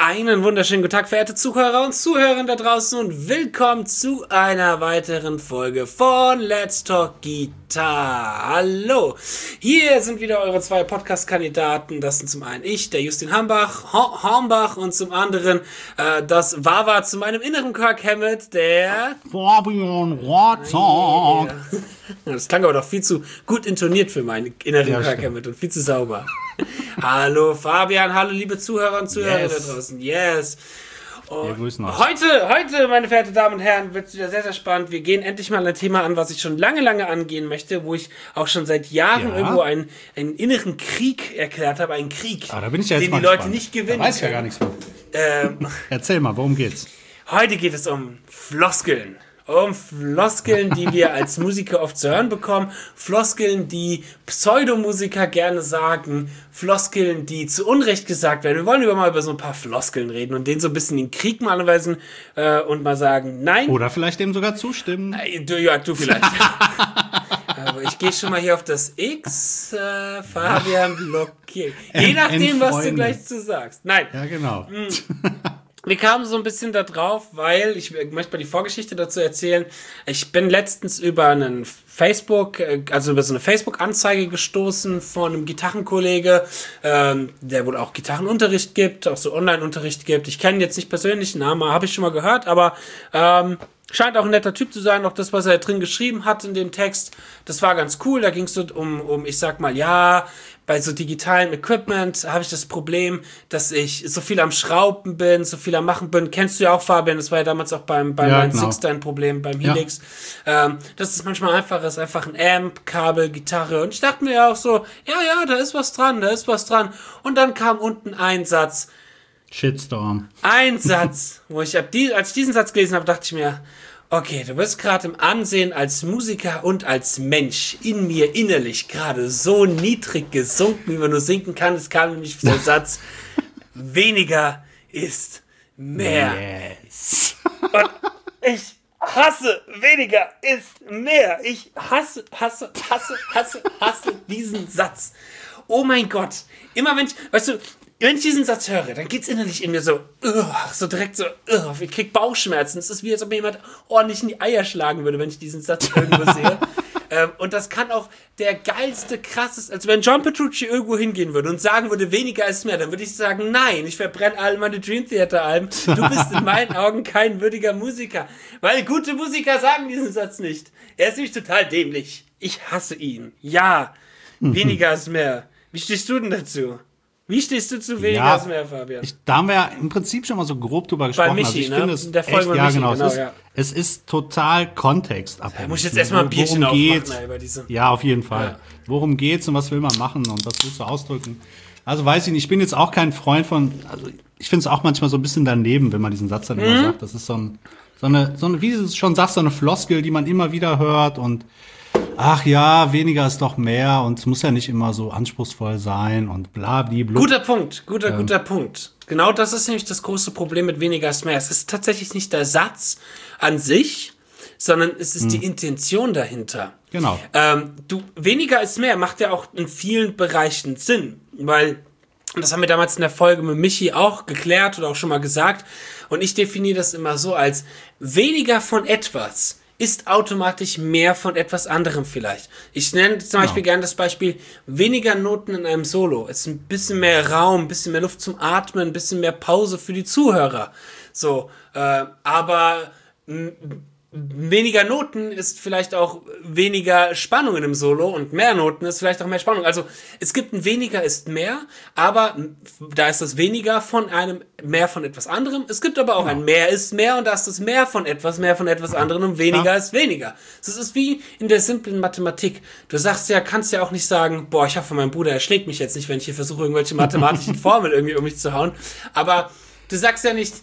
Einen wunderschönen guten Tag, verehrte Zuhörer und Zuhörer da draußen und willkommen zu einer weiteren Folge von Let's Talk Guitar. Hallo, hier sind wieder eure zwei Podcast-Kandidaten. Das sind zum einen ich, der Justin Hornbach und zum anderen das Wawa zu meinem inneren Kirk Hammett, der Fabian Rotzog. Das klang aber doch viel zu gut intoniert für meinen inneren Kirk Hammett und viel zu sauber. Hallo Fabian, hallo liebe Zuhörer und Zuhörer da draußen. Yes. Und heute, meine verehrten Damen und Herren, wird es wieder sehr, sehr spannend. Wir gehen endlich mal ein Thema an, was ich schon lange angehen möchte, wo ich auch schon seit Jahren irgendwo einen inneren Krieg erklärt habe. Einen Krieg, da bin ich ja jetzt den die Leute nicht gewinnen. Da weiß ich ja gar nichts von. Erzähl mal, worum geht's? Heute geht es um Floskeln. Um Floskeln, die wir als Musiker oft zu hören bekommen, Floskeln, die Pseudomusiker gerne sagen, Floskeln, die zu Unrecht gesagt werden. Wir wollen mal über so ein paar Floskeln reden und denen so ein bisschen den Krieg mal anweisen und mal sagen, nein. Oder vielleicht dem sogar zustimmen. Du vielleicht. Aber ich gehe schon mal hier auf das X, Fabian blockiert. Je nachdem, was du gleich zu sagst. Nein. Ja, genau. Wir kamen so ein bisschen da drauf, weil, ich möchte mal die Vorgeschichte dazu erzählen, ich bin letztens über einen über so eine Facebook-Anzeige gestoßen von einem Gitarrenkollege, der wohl auch Gitarrenunterricht gibt, auch so Online-Unterricht gibt. Ich kenne ihn jetzt nicht persönlich, den Namen habe ich schon mal gehört, aber scheint auch ein netter Typ zu sein, auch das, was er drin geschrieben hat in dem Text, das war ganz cool, da ging es so um, ich sag mal, ja, bei so digitalen Equipment habe ich das Problem, dass ich so viel am Schrauben bin, so viel am Machen bin. Kennst du ja auch, Fabian, das war ja damals auch beim Line 6 dein Problem, beim Helix. Ja. Das ist manchmal einfacher, ist einfach ein Amp, Kabel, Gitarre. Und ich dachte mir ja auch so, ja, da ist was dran. Und dann kam unten ein Satz. Shitstorm. Ein Satz, wo als ich diesen Satz gelesen habe, dachte ich mir, okay, du bist gerade im Ansehen als Musiker und als Mensch in mir innerlich gerade so niedrig gesunken, wie man nur sinken kann. Es kam nämlich der Satz, weniger ist mehr. Yes. Und ich hasse, weniger ist mehr. Ich hasse diesen Satz. Oh mein Gott. Immer wenn ich diesen Satz höre, dann geht's innerlich in mir so direkt so, ich krieg Bauchschmerzen. Es ist wie, als ob mir jemand ordentlich in die Eier schlagen würde, wenn ich diesen Satz irgendwo sehe. Und das kann auch der geilste, krasseste, als wenn John Petrucci irgendwo hingehen würde und sagen würde, weniger ist mehr, dann würde ich sagen, nein, ich verbrenne alle meine Dream Theater Alben. Du bist in meinen Augen kein würdiger Musiker. Weil gute Musiker sagen diesen Satz nicht. Er ist nämlich total dämlich. Ich hasse ihn. Ja, weniger ist mehr. Wie stehst du denn dazu? Wie stehst du zu weniger ist mehr, Fabian? Da haben wir ja im Prinzip schon mal so grob drüber gesprochen. Bei Michi, also ich ne? finde es in der Folge echt, Michi, genau. Ja. Es ist total kontextabhängig. Da muss ich jetzt erstmal ein Bierchen aufmachen über diese. Ja, auf jeden Fall. Ja. Worum geht's und was will man machen und was willst du ausdrücken? Also weiß ich nicht, ich bin jetzt auch kein Freund von, also ich finde es auch manchmal so ein bisschen daneben, wenn man diesen Satz dann immer sagt. Das ist so eine, wie du es schon sagst, so eine Floskel, die man immer wieder hört und ach ja, weniger ist doch mehr und es muss ja nicht immer so anspruchsvoll sein und blablabla. Guter Punkt. Genau das ist nämlich das große Problem mit weniger ist mehr. Es ist tatsächlich nicht der Satz an sich, sondern es ist die Intention dahinter. Genau. Weniger ist mehr macht ja auch in vielen Bereichen Sinn, weil, das haben wir damals in der Folge mit Michi auch geklärt oder auch schon mal gesagt, und ich definiere das immer so als weniger von etwas ist automatisch mehr von etwas anderem vielleicht. Ich nenne zum Beispiel gerne das Beispiel, weniger Noten in einem Solo. Es ist ein bisschen mehr Raum, ein bisschen mehr Luft zum Atmen, ein bisschen mehr Pause für die Zuhörer. So, aber weniger Noten ist vielleicht auch weniger Spannung in einem Solo und mehr Noten ist vielleicht auch mehr Spannung. Also es gibt ein weniger ist mehr, aber da ist das weniger von einem mehr von etwas anderem. Es gibt aber auch ein mehr ist mehr und da ist das mehr von etwas anderem und weniger ist weniger. Das ist wie in der simplen Mathematik. Du sagst ja, kannst ja auch nicht sagen, boah, ich hoffe, mein Bruder erschlägt mich jetzt nicht, wenn ich hier versuche, irgendwelche mathematischen Formeln irgendwie um mich zu hauen. Aber du sagst ja nicht,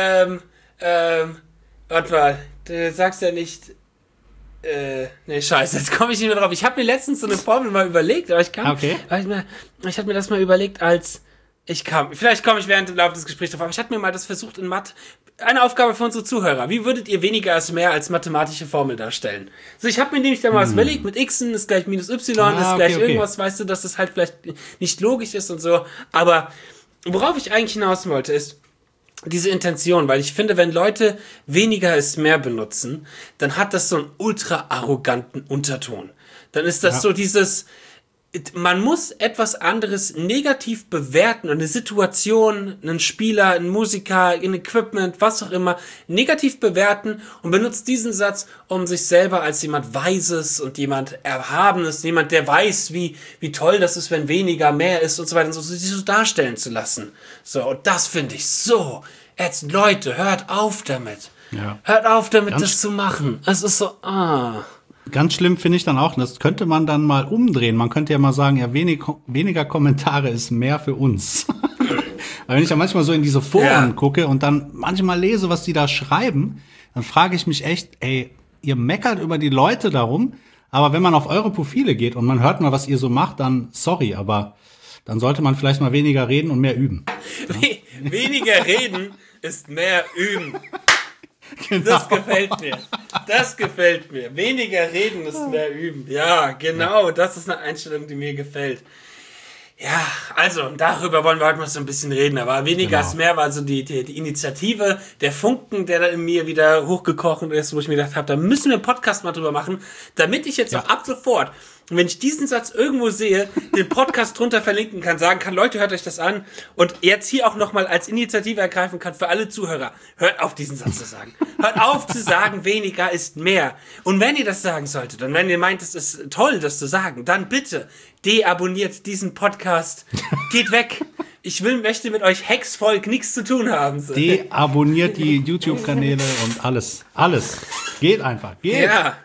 warte mal, du sagst ja nicht, nee, scheiße, jetzt komme ich nicht mehr drauf. Ich habe mir letztens so eine Formel mal überlegt, aber ich hatte mir das mal überlegt vielleicht komme ich während dem Laufe des Gesprächs drauf, aber ich hatte mir mal das versucht in Mathe, eine Aufgabe für unsere Zuhörer. Wie würdet ihr weniger als mehr als mathematische Formel darstellen? So, ich habe mir nämlich da mal was überlegt, mit x ist gleich minus y, ist gleich irgendwas, weißt du, dass das halt vielleicht nicht logisch ist und so, aber worauf ich eigentlich hinaus wollte ist, diese Intention, weil ich finde, wenn Leute weniger ist mehr benutzen, dann hat das so einen ultra arroganten Unterton. Dann ist das so dieses, man muss etwas anderes negativ bewerten und eine Situation, einen Spieler, einen Musiker, ein Equipment, was auch immer, negativ bewerten und benutzt diesen Satz, um sich selber als jemand Weises und jemand Erhabenes, jemand, der weiß, wie toll das ist, wenn weniger mehr ist und so weiter und so darstellen zu lassen. So, und das finde ich so ätzend. Leute, hört auf damit. Ja. Hört auf damit, das zu machen. Es ist so, Ganz schlimm finde ich dann auch, das könnte man dann mal umdrehen. Man könnte ja mal sagen, ja, weniger Kommentare ist mehr für uns. Weil wenn ich ja manchmal so in diese Foren gucke und dann manchmal lese, was die da schreiben, dann frage ich mich echt, ey, ihr meckert über die Leute darum, aber wenn man auf eure Profile geht und man hört mal, was ihr so macht, dann sorry, aber dann sollte man vielleicht mal weniger reden und mehr üben. Ja? Weniger reden ist mehr üben. Genau. Das gefällt mir. Weniger reden ist mehr üben. Ja, genau. Das ist eine Einstellung, die mir gefällt. Ja, also darüber wollen wir heute mal so ein bisschen reden. Aber weniger ist mehr war so die Initiative, der Funken, der da in mir wieder hochgekocht ist, wo ich mir gedacht habe, da müssen wir einen Podcast mal drüber machen, damit ich jetzt auch ab sofort, wenn ich diesen Satz irgendwo sehe, den Podcast drunter verlinken kann, sagen kann, Leute, hört euch das an und jetzt hier auch nochmal als Initiative ergreifen kann für alle Zuhörer. Hört auf, diesen Satz zu sagen. Hört auf zu sagen, weniger ist mehr. Und wenn ihr das sagen solltet und wenn ihr meint, es ist toll, das zu sagen, dann bitte deabonniert diesen Podcast. Geht weg. Ich möchte mit euch Hexvolk nichts zu tun haben. So. Deabonniert die YouTube-Kanäle und alles. Alles. Geht einfach. Geht. Ja.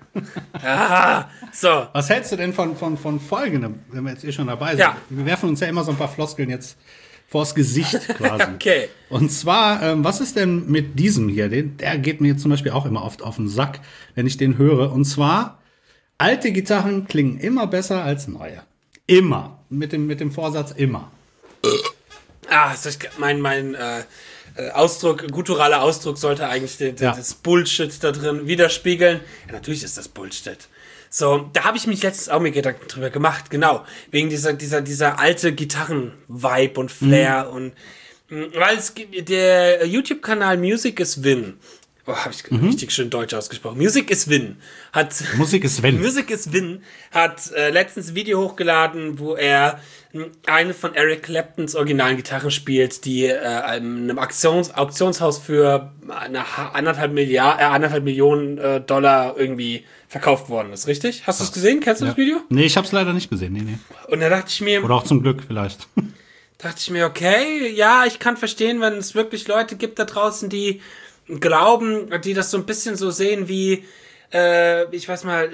So. Was hältst du denn von folgendem, wenn wir jetzt schon dabei sind? Ja. Wir werfen uns ja immer so ein paar Floskeln jetzt vors Gesicht quasi. Okay. Und zwar, was ist denn mit diesem hier? Der geht mir jetzt zum Beispiel auch immer oft auf den Sack, wenn ich den höre. Und zwar, alte Gitarren klingen immer besser als neue. Immer. Mit dem Vorsatz immer. Mein Ausdruck, gutturaler Ausdruck sollte eigentlich das Bullshit da drin widerspiegeln. Ja, natürlich ist das Bullshit. So, da habe ich mich letztens auch mir Gedanken drüber gemacht, genau. Wegen dieser alte Gitarren-Vibe und Flair und, weil es gibt, der YouTube-Kanal Music is Win. Oh, habe ich richtig schön deutsch ausgesprochen. Music is Win hat letztens ein Video hochgeladen, wo er eine von Eric Claptons originalen Gitarren spielt, die in einem Auktionshaus für 1,5 Millionen Dollar irgendwie verkauft worden ist, richtig? Hast du es gesehen? Kennst du das Video? Nee, ich habe es leider nicht gesehen. Nee. Und da dachte ich mir... Oder auch zum Glück vielleicht. Dachte ich mir, okay, ja, ich kann verstehen, wenn es wirklich Leute gibt da draußen, die glauben, die das so ein bisschen so sehen wie, ich weiß mal,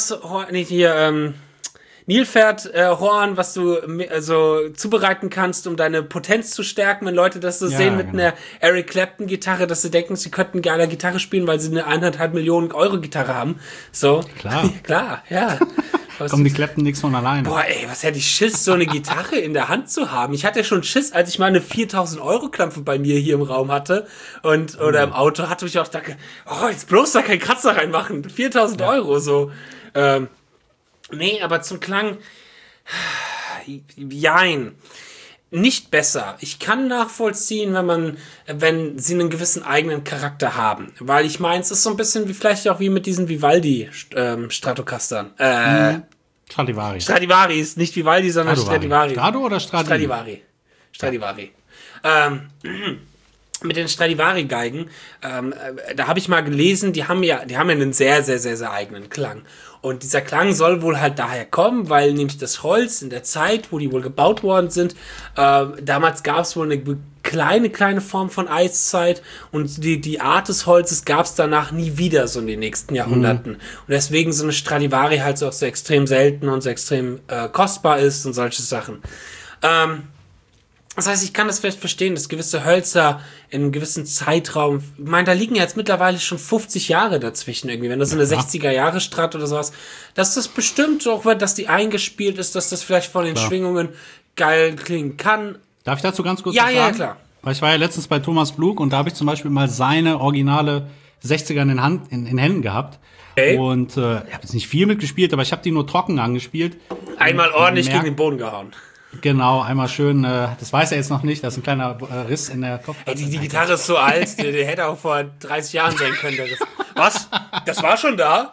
Nilpferdhorn, was du also zubereiten kannst, um deine Potenz zu stärken, wenn Leute das so sehen mit einer Eric Clapton Gitarre, dass sie denken, sie könnten geiler Gitarre spielen, weil sie eine 1,5 Millionen Euro Gitarre haben. So. Klar. Klar, ja. Kommen die Clapton nix von alleine. Boah, ey, was hätte ich Schiss, so eine Gitarre in der Hand zu haben. Ich hatte schon Schiss, als ich mal eine 4.000 Euro Klampfe bei mir hier im Raum hatte oder im Auto hatte, ich auch gedacht, oh, jetzt bloß da keinen Kratzer reinmachen. 4.000 Euro, so. Nee, aber zum Klang, jein. Nicht besser. Ich kann nachvollziehen, wenn sie einen gewissen eigenen Charakter haben. Weil ich meine, es ist so ein bisschen wie vielleicht auch wie mit diesen Vivaldi Stratocastern. Stradivaris, nicht Vivaldi, sondern Stradivari. Strado oder Stradivari? Stradivari. Mit den Stradivari-Geigen, da habe ich mal gelesen, die haben ja einen sehr, sehr, sehr, sehr eigenen Klang. Und dieser Klang soll wohl halt daher kommen, weil nämlich das Holz in der Zeit, wo die wohl gebaut worden sind, damals gab es wohl eine kleine Form von Eiszeit und die Art des Holzes gab es danach nie wieder so in den nächsten Jahrhunderten. Und deswegen so eine Stradivari halt so auch so extrem selten und so extrem kostbar ist und solche Sachen. Das heißt, ich kann das vielleicht verstehen, dass gewisse Hölzer in einem gewissen Zeitraum, ich meine, da liegen ja jetzt mittlerweile schon 50 Jahre dazwischen irgendwie, wenn das so eine 60er-Jahre-Strat oder sowas, dass das bestimmt auch wird, dass die eingespielt ist, dass das vielleicht von den Schwingungen geil klingen kann. Darf ich dazu ganz kurz was sagen? Ja, klar. Weil ich war ja letztens bei Thomas Blug und da habe ich zum Beispiel mal seine originale 60er in Händen gehabt. Okay. Und ich habe jetzt nicht viel mitgespielt, aber ich habe die nur trocken angespielt. Einmal ordentlich gegen den Boden gehauen. Genau, einmal schön, das weiß er jetzt noch nicht, da ist ein kleiner Riss in der Kopf. Ey, die Gitarre ist so alt, die hätte auch vor 30 Jahren sein können. Der Riss. Was? Das war schon da?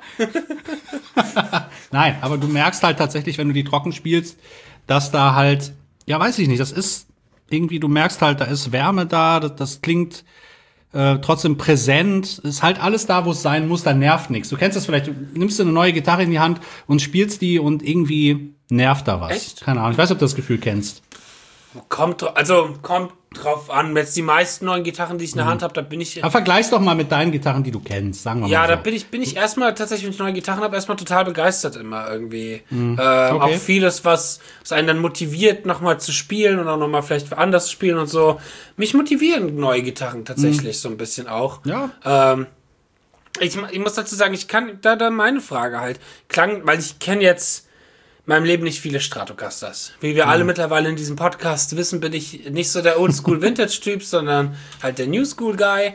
Nein, aber du merkst halt tatsächlich, wenn du die trocken spielst, dass da halt, ja, weiß ich nicht, das ist irgendwie, du merkst halt, da ist Wärme da, das klingt trotzdem präsent, ist halt alles da, wo es sein muss, da nervt nichts. Du kennst das vielleicht, du nimmst eine neue Gitarre in die Hand und spielst die und irgendwie nervt da was. Echt? Keine Ahnung, ich weiß nicht, ob du das Gefühl kennst. Kommt drauf an. Jetzt die meisten neuen Gitarren, die ich in der Hand habe, da bin ich. Aber vergleich's doch mal mit deinen Gitarren, die du kennst, sagen wir mal. Ja, so. da bin ich erstmal tatsächlich, wenn ich neue Gitarren habe, erstmal total begeistert immer irgendwie. Okay. Auch vieles, was einen dann motiviert, nochmal zu spielen und auch nochmal vielleicht anders zu spielen und so. Mich motivieren neue Gitarren tatsächlich so ein bisschen auch. Ja. Ich muss dazu sagen, ich kann da meine Frage halt weil ich kenne jetzt in meinem Leben nicht viele Stratocasters. Wie wir alle mittlerweile in diesem Podcast wissen, bin ich nicht so der Oldschool-Vintage-Typ, sondern halt der New-School-Guy.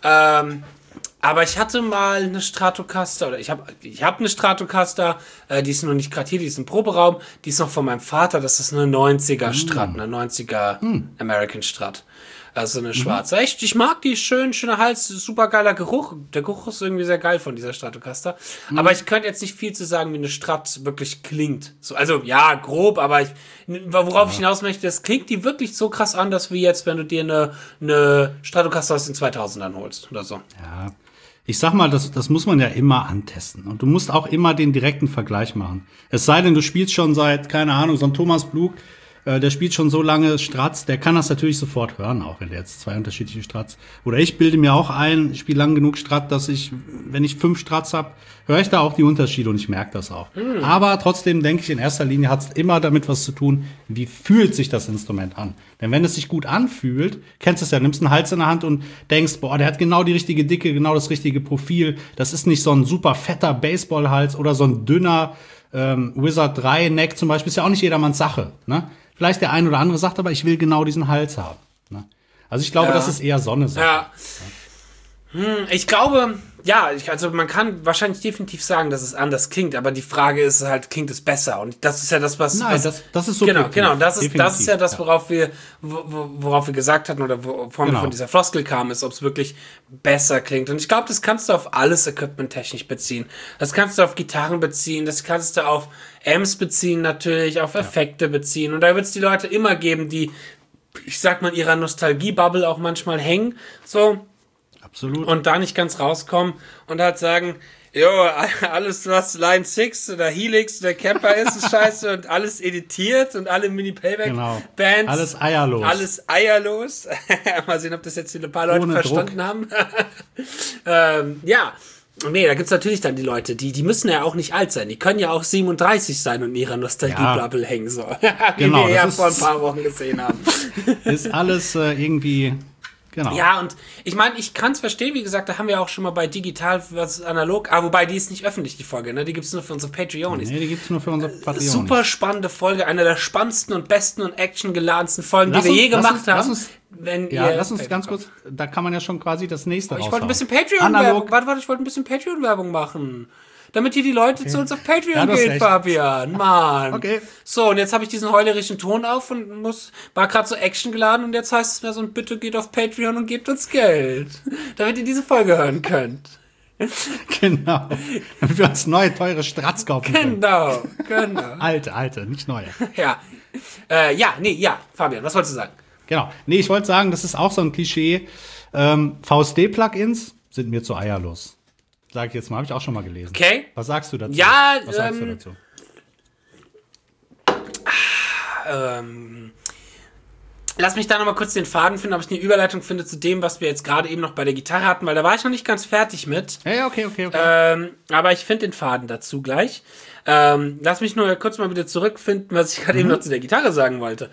Aber ich hatte mal eine Stratocaster, oder ich hab eine Stratocaster, die ist noch nicht gerade hier, die ist im Proberaum, die ist noch von meinem Vater, das ist eine 90er Strat, eine 90er American Strat. Also eine schwarze. Echt, ich mag die, schöner Hals, super geiler Geruch. Der Geruch ist irgendwie sehr geil von dieser Stratocaster. Aber ich könnte jetzt nicht viel zu sagen, wie eine Strat wirklich klingt. So, also ja, grob, aber worauf ich hinaus möchte, das klingt die wirklich so krass anders, wie jetzt, wenn du dir eine Stratocaster aus den 2000ern holst oder so. Ja. Ich sag mal, das muss man ja immer antesten. Und du musst auch immer den direkten Vergleich machen. Es sei denn, du spielst schon seit, keine Ahnung, so ein Thomas Blug, der spielt schon so lange Strats, der kann das natürlich sofort hören, auch wenn der jetzt 2 unterschiedliche Strats. Oder ich bilde mir auch ein, ich spiele lang genug Strat, dass ich, wenn ich 5 Strats habe, höre ich da auch die Unterschiede und ich merke das auch. Aber trotzdem denke ich, in erster Linie hat es immer damit was zu tun, wie fühlt sich das Instrument an. Denn wenn es sich gut anfühlt, kennst du es ja, nimmst einen Hals in der Hand und denkst, boah, der hat genau die richtige Dicke, genau das richtige Profil. Das ist nicht so ein super fetter Baseballhals oder so ein dünner Wizard 3 Neck zum Beispiel, ist ja auch nicht jedermanns Sache, ne? Vielleicht der ein oder andere sagt aber, ich will genau diesen Hals haben. Ne? Also ich glaube, das ist eher Sonne-Sache. Ja. Ich glaube, also man kann wahrscheinlich definitiv sagen, dass es anders klingt, aber die Frage ist halt, klingt es besser? Und das ist ja das, was... Nein, das ist so. Genau, das ist ja das, worauf wir gesagt hatten oder von dieser Floskel kam, ist, ob es wirklich besser klingt. Und ich glaube, das kannst du auf alles equipment-technisch beziehen. Das kannst du auf Gitarren beziehen, das kannst du auf Amps beziehen natürlich, auf Effekte beziehen. Und da wird es die Leute immer geben, die, ich sag mal, in ihrer Nostalgie-Bubble auch manchmal hängen, so... Absolut. Und da nicht ganz rauskommen und halt sagen, jo, alles was Line 6 oder Helix oder Camper ist scheiße und alles editiert und alle Mini-Playback-Bands. Genau. Alles eierlos. Alles eierlos. Mal sehen, ob das jetzt ein paar Leute verstanden haben. Ja. Nee, da gibt's natürlich dann die Leute, die müssen ja auch nicht alt sein. Die können ja auch 37 sein und in ihrer Nostalgie-Bubble hängen, so. Wie wir ja vor ein paar Wochen gesehen haben. Ist alles irgendwie... Genau. Ja, und ich meine, ich kann es verstehen, wie gesagt, da haben wir auch schon mal bei Digital versus Analog, wobei die ist nicht öffentlich, die Folge, ne? Die gibt's nur für unsere Patreonis. Nee, die gibt's nur für unsere Patreonis. Super spannende Folge, eine der spannendsten und besten und actiongeladensten Folgen, die wir je gemacht haben. Lass uns ganz kurz, da kann man ja schon quasi das nächste raushauen. Ich wollte ein bisschen Patreon-Werbung, ich wollte ein bisschen Patreon-Werbung machen. Damit hier die Leute zu uns auf Patreon gehen, Fabian. Mann. Okay. So, und jetzt habe ich diesen heulerischen Ton auf und war gerade so Action geladen und jetzt heißt es mir so, bitte geht auf Patreon und gebt uns Geld. Damit ihr diese Folge hören könnt. Genau. Damit wir uns neue, teure Strats kaufen können. Genau. Alte, nicht neue. Ja. Fabian, was wolltest du sagen? Genau. Nee, ich wollte sagen, das ist auch so ein Klischee. VSD-Plugins sind mir zu eierlos. Sag ich jetzt mal, habe ich auch schon mal gelesen. Okay. Was sagst du dazu? Ja, was sagst du dazu? Lass mich da nochmal kurz den Faden finden, ob ich eine Überleitung finde zu dem, was wir jetzt gerade eben noch bei der Gitarre hatten, weil da war ich noch nicht ganz fertig mit. Ja, okay. Aber ich finde den Faden dazu gleich. Lass mich nur kurz mal wieder zurückfinden, was ich gerade eben noch zu der Gitarre sagen wollte.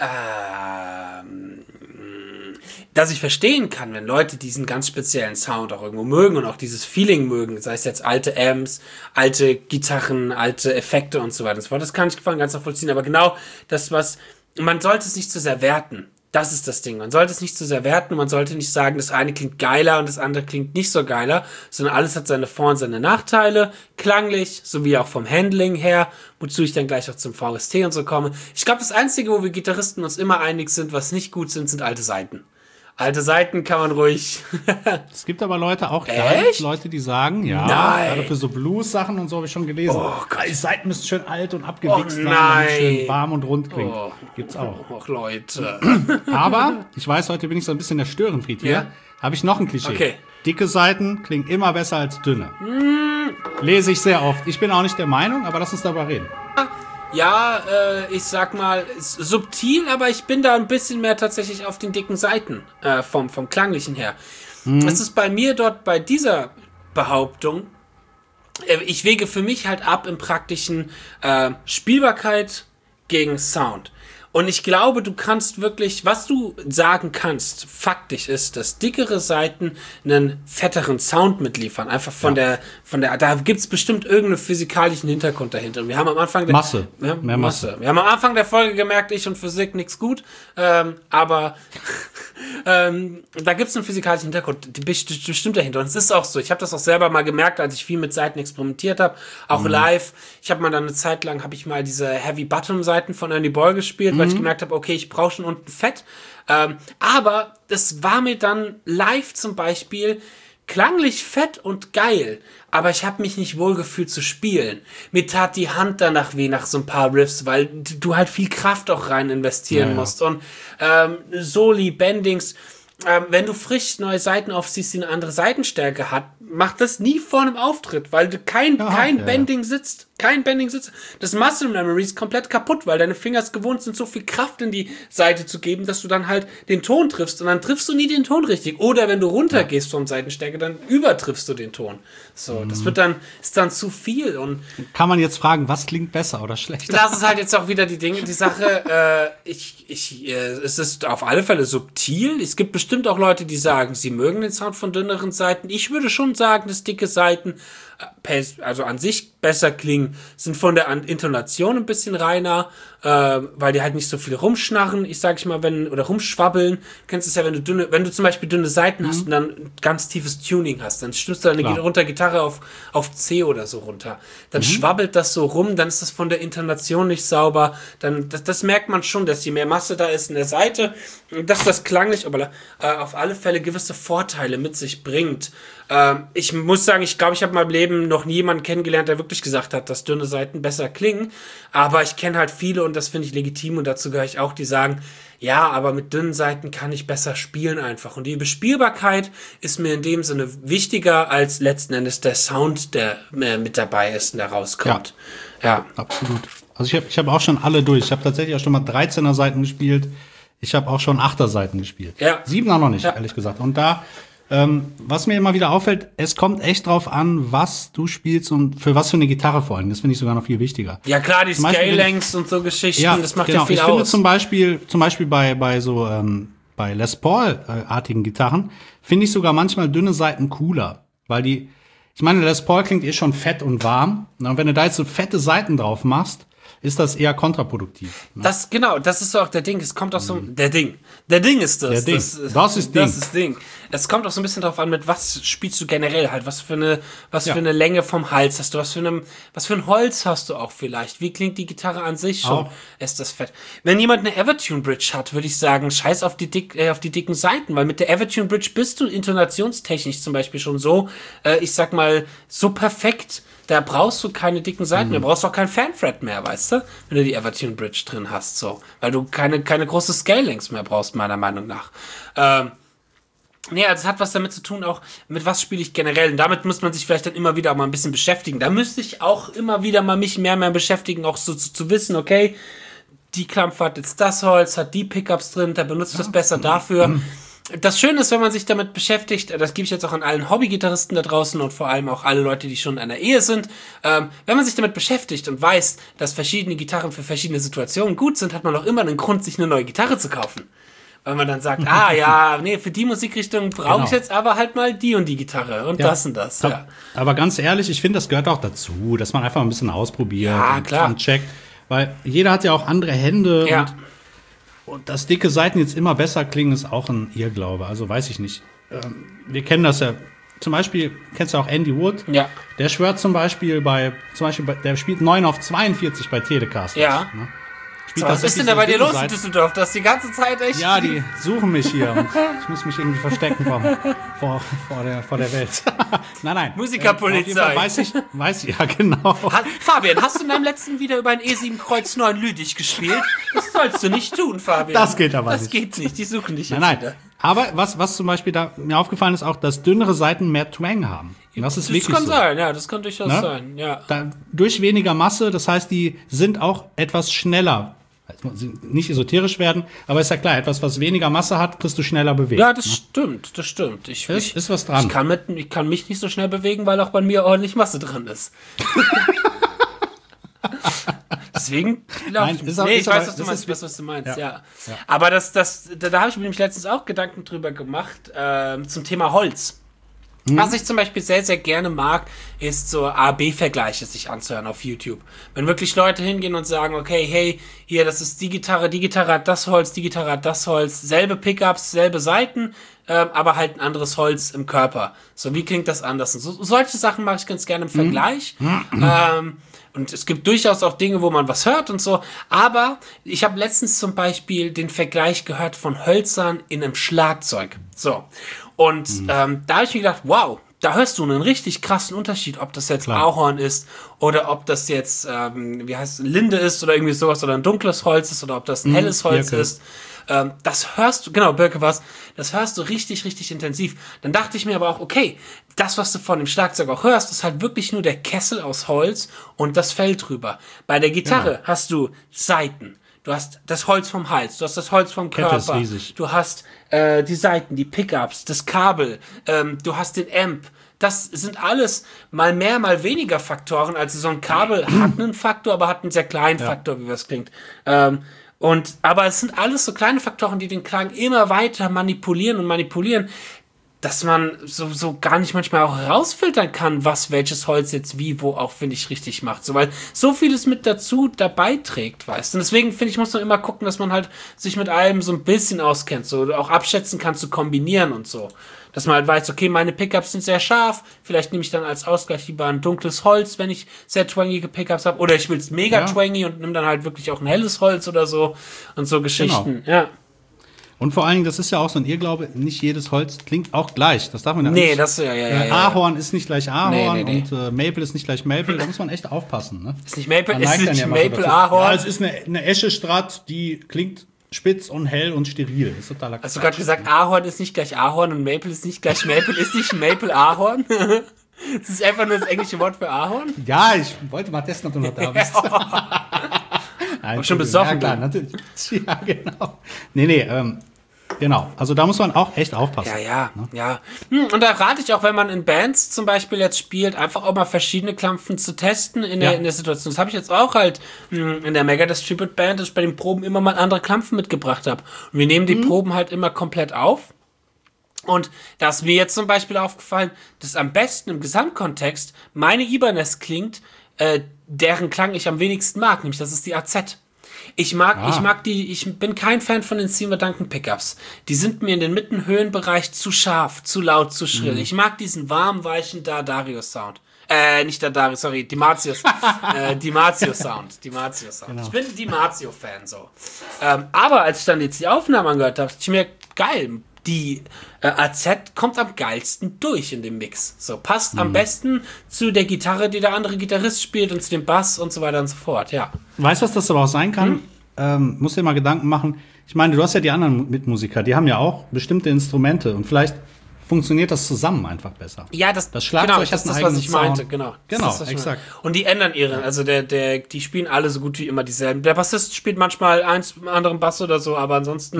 Dass ich verstehen kann, wenn Leute diesen ganz speziellen Sound auch irgendwo mögen und auch dieses Feeling mögen, sei es jetzt alte Amps, alte Gitarren, alte Effekte und so weiter und so fort. Das kann ich ganz nachvollziehen, aber genau das, man sollte es nicht zu sehr werten. Das ist das Ding. Man sollte es nicht zu sehr werten. Man sollte nicht sagen, das eine klingt geiler und das andere klingt nicht so geiler, sondern alles hat seine Vor- und seine Nachteile. Klanglich, sowie auch vom Handling her, wozu ich dann gleich auch zum VST und so komme. Ich glaube, das Einzige, wo wir Gitarristen uns immer einig sind, was nicht gut sind alte Saiten. Alte Saiten kann man ruhig. Es gibt aber Leute, auch Echt? Leute, die sagen, ja, Nein. gerade für so Blues-Sachen und so habe ich schon gelesen. Oh Gott. Die Seiten müssen schön alt und abgewichst sein, nein. damit es schön warm und rund klingt. Oh. Gibt's auch. Och, Leute. Aber, ich weiß, heute bin ich so ein bisschen der Störenfried hier, Ja. habe ich noch ein Klischee. Okay. Dicke Seiten klingen immer besser als dünne. Lese ich sehr oft. Ich bin auch nicht der Meinung, aber lass uns darüber reden. Ja, ich sag mal, subtil, aber ich bin da ein bisschen mehr tatsächlich auf den dicken Seiten, vom Klanglichen her. Es ist bei mir dort bei dieser Behauptung, ich wege für mich halt ab im praktischen Spielbarkeit gegen Sound. Und ich glaube, du kannst wirklich, was du sagen kannst, faktisch ist, dass dickere Seiten einen fetteren Sound mitliefern. Einfach da gibt's bestimmt irgendeinen physikalischen Hintergrund dahinter. Und wir haben am Anfang Masse. Mehr Masse. Wir haben am Anfang der Folge gemerkt, ich und Physik nichts gut. Aber da gibt's einen physikalischen Hintergrund, bestimmt dahinter. Und es ist auch so. Ich habe das auch selber mal gemerkt, als ich viel mit Seiten experimentiert habe. Auch live. Ich habe mal dann eine Zeit lang, habe ich mal diese Heavy Bottom Seiten von Ernie Ball gespielt, weil ich gemerkt habe, okay, ich brauche schon unten Fett. Aber das war mir dann live zum Beispiel klanglich fett und geil, aber ich habe mich nicht wohl gefühlt zu spielen. Mir tat die Hand danach weh nach so ein paar Riffs, weil du halt viel Kraft auch rein investieren musst. Und Soli, Bendings, wenn du frisch neue Seiten aufziehst, die eine andere Seitenstärke hat, mach das nie vor einem Auftritt, weil du kein Bending sitzt. Kein Bending sitzt. Das Muscle Memory ist komplett kaputt, weil deine Finger es gewohnt sind, so viel Kraft in die Seite zu geben, dass du dann halt den Ton triffst und dann triffst du nie den Ton richtig. Oder wenn du runtergehst vom Seitenstärke, dann übertriffst du den Ton. So, das ist dann zu viel und Kann man jetzt fragen, was klingt besser oder schlechter? das ist halt jetzt auch wieder die Sache, es ist auf alle Fälle subtil. Es gibt bestimmt auch Leute, die sagen, sie mögen den Sound von dünneren Seiten. Ich würde schon sagen, dass dicke Seiten also an sich besser klingen, sind von der Intonation ein bisschen reiner, weil die halt nicht so viel rumschnarren, oder rumschwabbeln. Du kennst es ja, wenn du zum Beispiel dünne Seiten hast und dann ein ganz tiefes Tuning hast, dann stimmst du deine Gitarre auf C oder so runter. Dann schwabbelt das so rum, dann ist das von der Intonation nicht sauber. Dann, das merkt man schon, dass je mehr Masse da ist in der Seite, dass das klanglich, aber auf alle Fälle gewisse Vorteile mit sich bringt. Ich muss sagen, ich glaube, ich habe in meinem Leben noch nie jemanden kennengelernt, der wirklich gesagt hat, dass dünne Seiten besser klingen. Aber ich kenne halt viele und das finde ich legitim und dazu gehöre ich auch, die sagen, ja, aber mit dünnen Seiten kann ich besser spielen einfach. Und die Bespielbarkeit ist mir in dem Sinne wichtiger als letzten Endes der Sound, der mit dabei ist und der rauskommt. Ja. Absolut. Also ich hab auch schon alle durch. Ich habe tatsächlich auch schon mal 13er Seiten gespielt. Ich habe auch schon 8er Seiten gespielt. Ja. 7er noch nicht, ehrlich gesagt. Und da was mir immer wieder auffällt, es kommt echt drauf an, was du spielst und für was für eine Gitarre vor allem. Das finde ich sogar noch viel wichtiger. Ja klar, die Scale-Lengths und so Geschichten, das macht ja viel ich aus. Ich finde zum Beispiel bei so bei Les Paul-artigen Gitarren, finde ich sogar manchmal dünne Seiten cooler. Weil ich meine, Les Paul klingt schon fett und warm. Und wenn du da jetzt so fette Seiten drauf machst, ist das eher kontraproduktiv. Ne? Das ist so auch der Ding. Es kommt auch so, der Ding ist das. Das ist Ding. Es kommt auch so ein bisschen drauf an, mit was spielst du generell halt, was für eine Länge vom Hals hast du, was für ein Holz hast du auch vielleicht, wie klingt die Gitarre an sich schon, ist das fett. Wenn jemand eine Evertune Bridge hat, würde ich sagen, scheiß auf die dicken Seiten, weil mit der Evertune Bridge bist du intonationstechnisch zum Beispiel schon so, ich sag mal, so perfekt. Da brauchst du keine dicken Seiten mehr, brauchst auch kein Fanfret mehr, weißt du? Wenn du die Evertune Bridge drin hast, so. Weil du keine große Scale-Lengths mehr brauchst, meiner Meinung nach. Also es hat was damit zu tun, auch mit was spiele ich generell. Und damit muss man sich vielleicht dann immer wieder auch mal ein bisschen beschäftigen. Da müsste ich auch immer wieder mal mich mehr beschäftigen, auch so zu wissen, okay, die Klampfe hat jetzt das Holz, hat die Pickups drin, da benutzt ich das besser dafür. Das Schöne ist, wenn man sich damit beschäftigt, das gebe ich jetzt auch an allen Hobbygitarristen da draußen und vor allem auch alle Leute, die schon in einer Ehe sind, wenn man sich damit beschäftigt und weiß, dass verschiedene Gitarren für verschiedene Situationen gut sind, hat man auch immer einen Grund, sich eine neue Gitarre zu kaufen. Weil man dann sagt, für die Musikrichtung brauche ich jetzt aber halt mal die und die Gitarre und das und das. Ja. Aber ganz ehrlich, ich finde, das gehört auch dazu, dass man einfach ein bisschen ausprobiert klar. und checkt. Weil jeder hat ja auch andere Hände. Ja. Und Und dass dicke Saiten jetzt immer besser klingen, ist auch ein Irrglaube. Also weiß ich nicht. Wir kennen das ja. Zum Beispiel, kennst du auch Andy Wood? Ja. Der schwört der spielt 9 auf 42 bei Telecaster. Ja. Ne? So, was ist denn da bei dir los in Düsseldorf? Das ist die ganze Zeit echt... Ja, die suchen mich hier. Und ich muss mich irgendwie verstecken vor der Welt. Nein. Musikerpolizei. Weiß ich, ja, genau. Fabian, hast du in deinem letzten wieder über ein E7 Kreuz 9 Lüdig gespielt? Das sollst du nicht tun, Fabian. Das geht aber nicht. Das geht nicht, die suchen dich jetzt Nein. wieder. Aber was zum Beispiel da mir aufgefallen ist, auch, dass dünnere Saiten mehr Twang haben. Und das ist wirklich kann so. sein, ja, das kann durchaus sein, ja. Durch weniger Masse, das heißt, die sind auch etwas schneller. Also nicht esoterisch werden, aber ist ja klar, etwas, was weniger Masse hat, kriegst du schneller bewegt. Ja, das stimmt. Ist was dran. Ich kann mich nicht so schnell bewegen, weil auch bei mir ordentlich Masse drin ist. Deswegen ich weiß, was du meinst, ja. Aber da habe ich mir nämlich letztens auch Gedanken drüber gemacht, zum Thema Holz. Was ich zum Beispiel sehr, sehr gerne mag, ist so A-B-Vergleiche sich anzuhören auf YouTube. Wenn wirklich Leute hingehen und sagen, okay, hey, hier, das ist die Gitarre hat das Holz, die Gitarre hat das Holz, selbe Pickups, selbe Saiten, aber halt ein anderes Holz im Körper. So, wie klingt das anders? Und solche Sachen mache ich ganz gerne im Vergleich. Und es gibt durchaus auch Dinge, wo man was hört und so. Aber ich habe letztens zum Beispiel den Vergleich gehört von Hölzern in einem Schlagzeug. So. Und da habe ich mir gedacht, wow, da hörst du einen richtig krassen Unterschied, ob das jetzt Ahorn ist oder ob das jetzt, Linde ist oder irgendwie sowas oder ein dunkles Holz ist oder ob das ein helles Holz ist. Das hörst du, genau, Birke war's, das hörst du richtig, richtig intensiv. Dann dachte ich mir aber auch, okay, das, was du von dem Schlagzeug auch hörst, ist halt wirklich nur der Kessel aus Holz und das Fell drüber. Bei der Gitarre hast du Saiten. Du hast das Holz vom Hals, du hast das Holz vom Körper, ist riesig. Du hast die Saiten, die Pickups, das Kabel, du hast den Amp. Das sind alles mal mehr, mal weniger Faktoren. Also so ein Kabel hat einen Faktor, aber hat einen sehr kleinen Faktor, wie das klingt. Aber es sind alles so kleine Faktoren, die den Klang immer weiter manipulieren, dass man so gar nicht manchmal auch herausfiltern kann, welches Holz jetzt wie, wo auch, finde ich, richtig macht. So, weil so vieles mit dazu dabei trägt, weißt du. Und deswegen, finde ich, muss man immer gucken, dass man halt sich mit allem so ein bisschen auskennt, so auch abschätzen kann, zu kombinieren und so. Dass man halt weiß, okay, meine Pickups sind sehr scharf, vielleicht nehme ich dann als Ausgleich lieber ein dunkles Holz, wenn ich sehr twangige Pickups habe, oder ich will es mega twangy und nehme dann halt wirklich auch ein helles Holz oder so und so Geschichten, ja. Und vor allen Dingen, das ist ja auch so ein Irrglaube, nicht jedes Holz klingt auch gleich. Das darf man ja nicht. Das Ahorn ist nicht gleich Ahorn Nee. und Maple ist nicht gleich Maple. Da muss man echt aufpassen. Ne? Ist nicht Maple, so Ahorn? Ja, es ist eine Esche-Strat, die klingt spitz und hell und steril. Das ist totaler Quatsch. Hast du gerade gesagt, Ahorn ist nicht gleich Ahorn und Maple ist nicht gleich Maple? Ist nicht Maple Ahorn? Das ist einfach nur das englische Wort für Ahorn? Ja, ich wollte mal testen, ob du noch da bist. Nein, schon besoffen. Ja, klar, natürlich. Ja, genau. Genau, also da muss man auch echt aufpassen. Ja. Und da rate ich auch, wenn man in Bands zum Beispiel jetzt spielt, einfach auch mal verschiedene Klampfen zu testen in der Situation. Das habe ich jetzt auch halt in der Megadeth Tribute Band, dass ich bei den Proben immer mal andere Klampfen mitgebracht habe. Und wir nehmen die Proben halt immer komplett auf. Und da ist mir jetzt zum Beispiel aufgefallen, dass am besten im Gesamtkontext meine Ibanez klingt, deren Klang ich am wenigsten mag, nämlich das ist die AZ. Ich bin kein Fan von den Seymour Duncan Pickups. Die sind mir in den Mittenhöhenbereich zu scharf, zu laut, zu schrill. Ich mag diesen warm, weichen D'Addario-Sound. Nicht D'Addario, sorry, Dimazio-Sound. Genau. Ich bin ein Dimazio-Fan, so. Aber als ich dann jetzt die Aufnahme angehört habe, dachte ich mir, geil, die AZ kommt am geilsten durch in dem Mix. So, passt am besten zu der Gitarre, die der andere Gitarrist spielt und zu dem Bass und so weiter und so fort, ja. Weißt du, was das aber auch sein kann? Musst dir mal Gedanken machen. Ich meine, du hast ja die anderen Mitmusiker, die haben ja auch bestimmte Instrumente und vielleicht funktioniert das zusammen einfach besser. Ja, das Schlagzeug genau, das ist das, was ich meinte, genau. Genau, das, exakt. Und die ändern also die spielen alle so gut wie immer dieselben. Der Bassist spielt manchmal einen anderen Bass oder so, aber ansonsten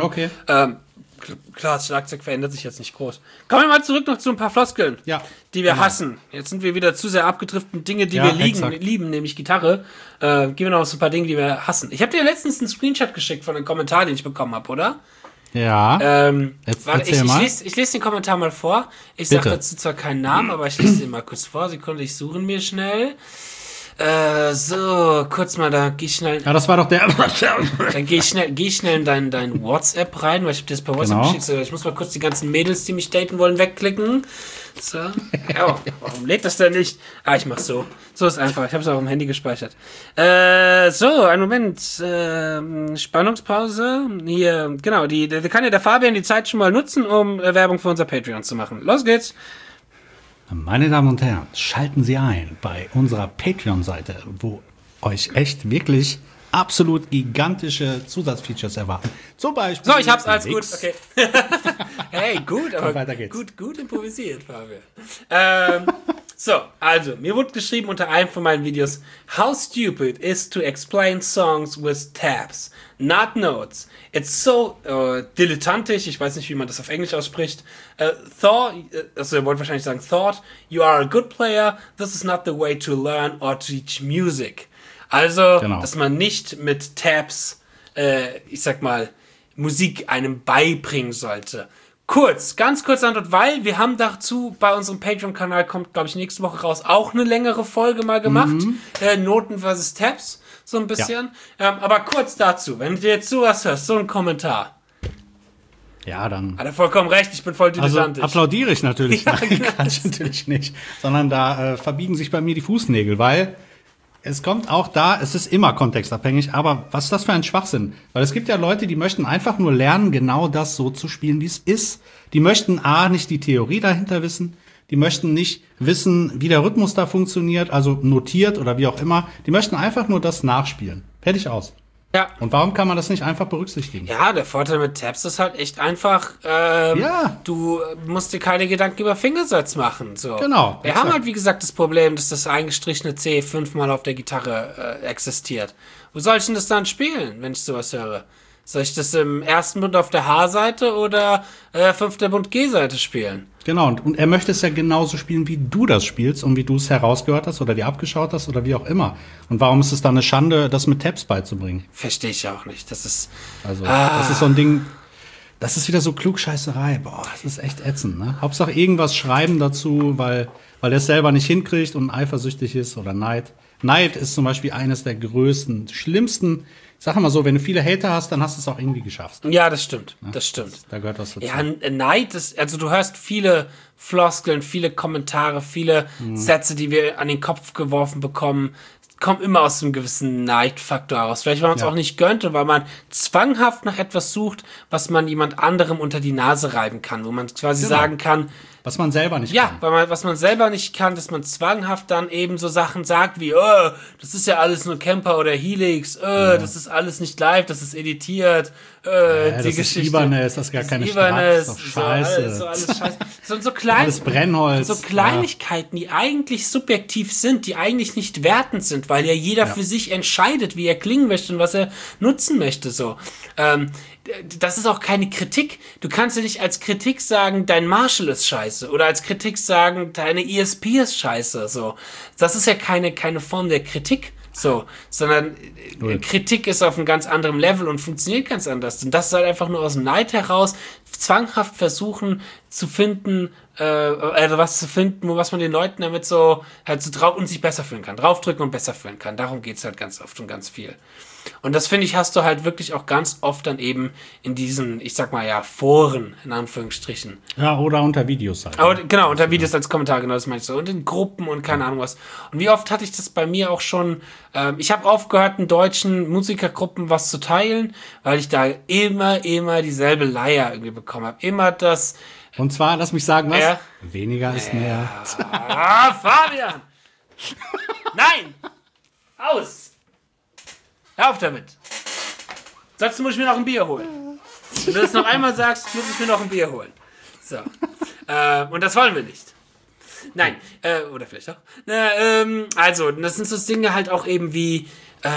klar, das Schlagzeug verändert sich jetzt nicht groß. Kommen wir mal zurück noch zu ein paar Floskeln, die wir hassen. Jetzt sind wir wieder zu sehr abgedriftet. Dinge, die wir lieben, nämlich Gitarre. Gehen wir noch so ein paar Dinge, die wir hassen. Ich habe dir letztens einen Screenshot geschickt von einem Kommentar, den ich bekommen habe, oder? Ja. Ich lese den Kommentar mal vor. Ich sage dazu zwar keinen Namen, aber ich lese den mal kurz vor. Sekunde, ich suche ihn mir schnell. So, kurz mal, da geh ich schnell. Ja, das war doch der. Dann geh ich schnell in dein WhatsApp rein, weil ich hab dir das per WhatsApp geschickt. So, ich muss mal kurz die ganzen Mädels, die mich daten wollen, wegklicken. So. Ja, warum lädt das denn nicht? Ich mach's so. So ist einfach. Ich habe es auch am Handy gespeichert. So, einen Moment. Spannungspause. Hier, genau. Da kann ja der Fabian die Zeit schon mal nutzen, um Werbung für unser Patreon zu machen. Los geht's. Meine Damen und Herren, schalten Sie ein bei unserer Patreon-Seite, wo euch echt wirklich absolut gigantische Zusatzfeatures erwarten. Zum Beispiel. So, ich hab's alles gut. Okay. Hey, gut, aber weiter geht's. gut improvisiert, Fabian. So, also, mir wurde geschrieben unter einem von meinen Videos, how stupid is to explain songs with tabs, not notes. It's so dilettantisch, ich weiß nicht, wie man das auf Englisch ausspricht. Also er wollte wahrscheinlich sagen, thought, you are a good player, this is not the way to learn or teach music. Also, genau, dass man nicht mit Tabs, ich sag mal, Musik einem beibringen sollte. Ganz kurz Antwort, weil wir haben dazu bei unserem Patreon-Kanal, kommt glaube ich nächste Woche raus, auch eine längere Folge mal gemacht. Noten versus Tabs, so ein bisschen. Ja. Aber kurz dazu, wenn du dir jetzt sowas hörst, so ein Kommentar. Ja, dann. Hat er vollkommen recht, ich bin voll dilettantisch. Also applaudiere ich natürlich. Ja, Nein, Quatsch, natürlich nicht. Sondern da verbiegen sich bei mir die Fußnägel, weil es kommt auch da, es ist immer kontextabhängig, aber was ist das für ein Schwachsinn? Weil es gibt ja Leute, die möchten einfach nur lernen, genau das so zu spielen, wie es ist. Die möchten nicht die Theorie dahinter wissen, die möchten nicht wissen, wie der Rhythmus da funktioniert, also notiert oder wie auch immer. Die möchten einfach nur das nachspielen. Fertig aus. Ja. Und warum kann man das nicht einfach berücksichtigen? Ja, der Vorteil mit Tabs ist halt echt einfach, du musst dir keine Gedanken über Fingersatz machen. So. Genau. Wir haben halt, wie gesagt, das Problem, dass das eingestrichene C 5-mal auf der Gitarre existiert. Wo soll ich denn das dann spielen, wenn ich sowas höre? Soll ich das im ersten Bund auf der H-Seite oder 5. Bund G-Seite spielen? Genau, und er möchte es ja genauso spielen, wie du das spielst und wie du es herausgehört hast oder dir abgeschaut hast oder wie auch immer. Und warum ist es dann eine Schande, das mit Tabs beizubringen? Verstehe ich auch nicht. Das ist das ist so ein Ding, das ist wieder so Klugscheißerei. Boah, das ist echt ätzend, ne? Hauptsache irgendwas schreiben dazu, weil er es selber nicht hinkriegt und eifersüchtig ist oder Neid. Neid ist zum Beispiel eines der größten, schlimmsten. Ich sag mal so, wenn du viele Hater hast, dann hast du es auch irgendwie geschafft. Ja, das stimmt. Ja, das stimmt. Da gehört was dazu. Ja, Neid ist, also du hörst viele Floskeln, viele Kommentare, viele Sätze, die wir an den Kopf geworfen bekommen, kommen immer aus einem gewissen Neidfaktor heraus. Vielleicht, weil man es auch nicht gönnte, weil man zwanghaft nach etwas sucht, was man jemand anderem unter die Nase reiben kann, wo man quasi sagen kann, was man selber nicht kann. Ja, was man selber nicht kann, dass man zwanghaft dann eben so Sachen sagt wie, das ist ja alles nur Camper oder Helix, das ist alles nicht live, das ist editiert, die das Geschichte. Ist Ibanez, das ist gar keine Ibanez, Straße, doch scheiße. So alles scheiße. So alles Brennholz. So Kleinigkeiten, die eigentlich subjektiv sind, die eigentlich nicht wertend sind, weil ja jeder für sich entscheidet, wie er klingen möchte und was er nutzen möchte, so. Das ist auch keine Kritik. Du kannst ja nicht als Kritik sagen, dein Marshall ist scheiße. Oder als Kritik sagen, deine ESP ist scheiße. So. Das ist ja keine Form der Kritik. So. Sondern Kritik ist auf einem ganz anderen Level und funktioniert ganz anders. Und das ist halt einfach nur aus dem Neid heraus zwanghaft versuchen zu finden, was zu finden, was man den Leuten damit so halt so drauf und sich besser fühlen kann. Draufdrücken und besser fühlen kann. Darum geht's halt ganz oft und ganz viel. Und das, finde ich, hast du halt wirklich auch ganz oft dann eben in diesen, ich sag mal ja, Foren, in Anführungsstrichen. Ja, oder unter Videos halt. Aber, genau, unter Videos als Kommentar, genau, das meinst du. Und in Gruppen und keine Ahnung was. Und wie oft hatte ich das bei mir auch schon, ich habe aufgehört, in deutschen Musikergruppen was zu teilen, weil ich da immer dieselbe Leier irgendwie bekommen habe. Immer das... Und zwar, lass mich sagen, was? Weniger ist mehr. Fabian! Nein! Aus! Hör auf damit. Sonst muss ich mir noch ein Bier holen. Wenn du das noch einmal sagst, muss ich mir noch ein Bier holen. So. Und das wollen wir nicht. Nein. Oder vielleicht auch. Also, das sind so Dinge halt auch eben wie,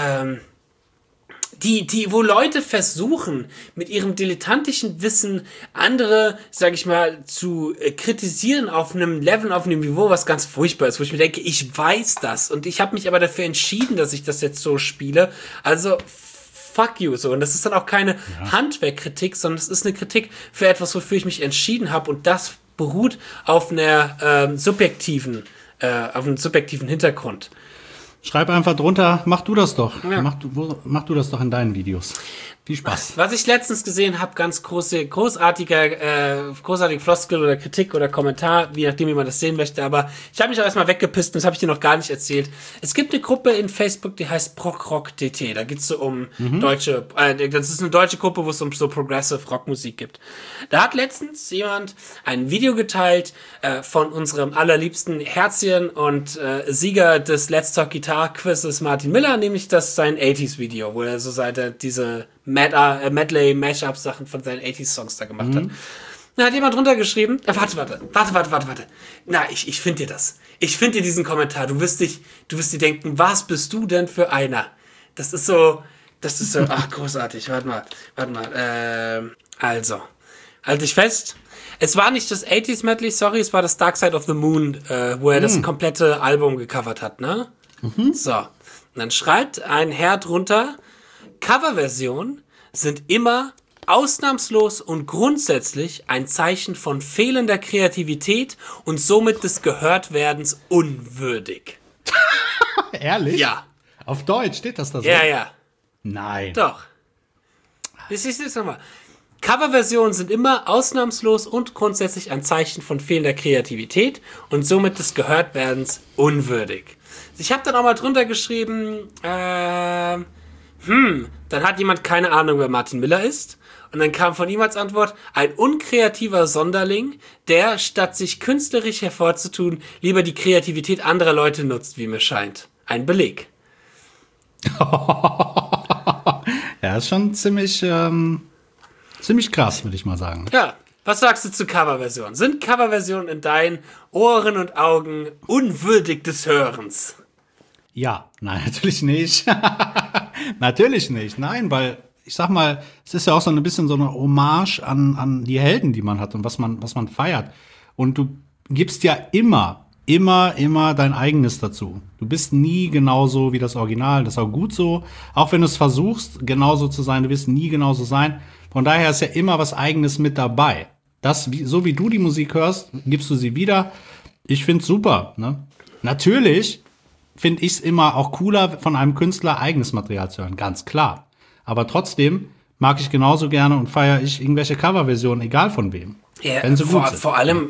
wo Leute versuchen, mit ihrem dilettantischen Wissen andere, sag ich mal, zu kritisieren auf einem Level, auf einem Niveau, was ganz furchtbar ist, wo ich mir denke, ich weiß das und ich habe mich aber dafür entschieden, dass ich das jetzt so spiele, also fuck you, so. Und das ist dann auch keine Handwerkkritik, sondern es ist eine Kritik für etwas, wofür ich mich entschieden habe und das beruht auf einer subjektiven Hintergrund. Schreib einfach drunter, mach du das doch. Ja. Mach du das doch in deinen Videos. Viel Spaß. Was ich letztens gesehen habe, ganz großartige Floskel oder Kritik oder Kommentar, je nachdem, wie man das sehen möchte, aber ich habe mich auch erstmal weggepisst und das habe ich dir noch gar nicht erzählt. Es gibt eine Gruppe in Facebook, die heißt ProgRock.dt, da geht's so um deutsche, das ist eine deutsche Gruppe, wo es um so Progressive Rockmusik gibt. Da hat letztens jemand ein Video geteilt von unserem allerliebsten Herzchen und Sieger des Let's Talk Guitar Quizzes Martin Miller, nämlich sein 80s Video, wo er so diese Medley, Mashup-Sachen von seinen 80s-Songs da gemacht hat. Da hat jemand drunter geschrieben, warte. Na, ich finde dir das. Ich finde dir diesen Kommentar. Du wirst dir denken, was bist du denn für einer? Das ist so, ach, großartig. Warte mal. Also, halt dich fest. Es war nicht das 80s Medley, sorry, es war das Dark Side of the Moon, wo er das komplette Album gecovert hat, ne? So. Und dann schreibt ein Herr drunter, Coverversionen sind immer ausnahmslos und grundsätzlich ein Zeichen von fehlender Kreativität und somit des Gehörtwerdens unwürdig. Ehrlich? Ja. Auf Deutsch steht das da so? Ja. Nein. Doch. Das ist jetzt nochmal. Coverversionen sind immer ausnahmslos und grundsätzlich ein Zeichen von fehlender Kreativität und somit des Gehörtwerdens unwürdig. Ich habe dann auch mal drunter geschrieben, dann hat jemand keine Ahnung, wer Martin Miller ist. Und dann kam von ihm als Antwort, ein unkreativer Sonderling, der, statt sich künstlerisch hervorzutun, lieber die Kreativität anderer Leute nutzt, wie mir scheint. Ein Beleg. Ja, ist schon ziemlich krass, würde ich mal sagen. Ja, was sagst du zu Coverversionen? Sind Coverversionen in deinen Ohren und Augen unwürdig des Hörens? Ja, nein, natürlich nicht. Natürlich nicht. Nein, weil ich sag mal, es ist ja auch so ein bisschen so eine Hommage an die Helden, die man hat und was man feiert. Und du gibst ja immer dein eigenes dazu. Du bist nie genauso wie das Original. Das ist auch gut so. Auch wenn du es versuchst, genauso zu sein, du wirst nie genauso sein. Von daher ist ja immer was Eigenes mit dabei. So wie du die Musik hörst, gibst du sie wieder. Ich find's super, ne? Natürlich finde ich es immer auch cooler, von einem Künstler eigenes Material zu hören, ganz klar. Aber trotzdem mag ich genauso gerne und feiere ich irgendwelche Coverversionen, egal von wem. Ja, wenn sie gut sind. Vor allem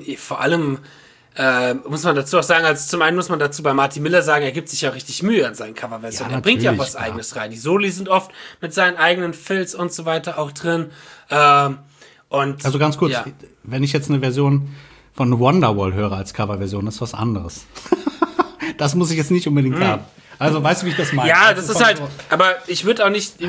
muss man dazu auch sagen, also zum einen muss man dazu bei Martin Miller sagen, er gibt sich ja richtig Mühe an seinen Coverversionen. Ja, er bringt ja auch natürlich, was Eigenes rein. Die Soli sind oft mit seinen eigenen Fills und so weiter auch drin. Und also ganz kurz, ja. wenn ich jetzt eine Version von Wonderwall höre als Coverversion, ist was anderes. Das muss ich jetzt nicht unbedingt haben. Also weißt du, wie ich das meine? Ja, das ist halt, aber ich würde auch nicht,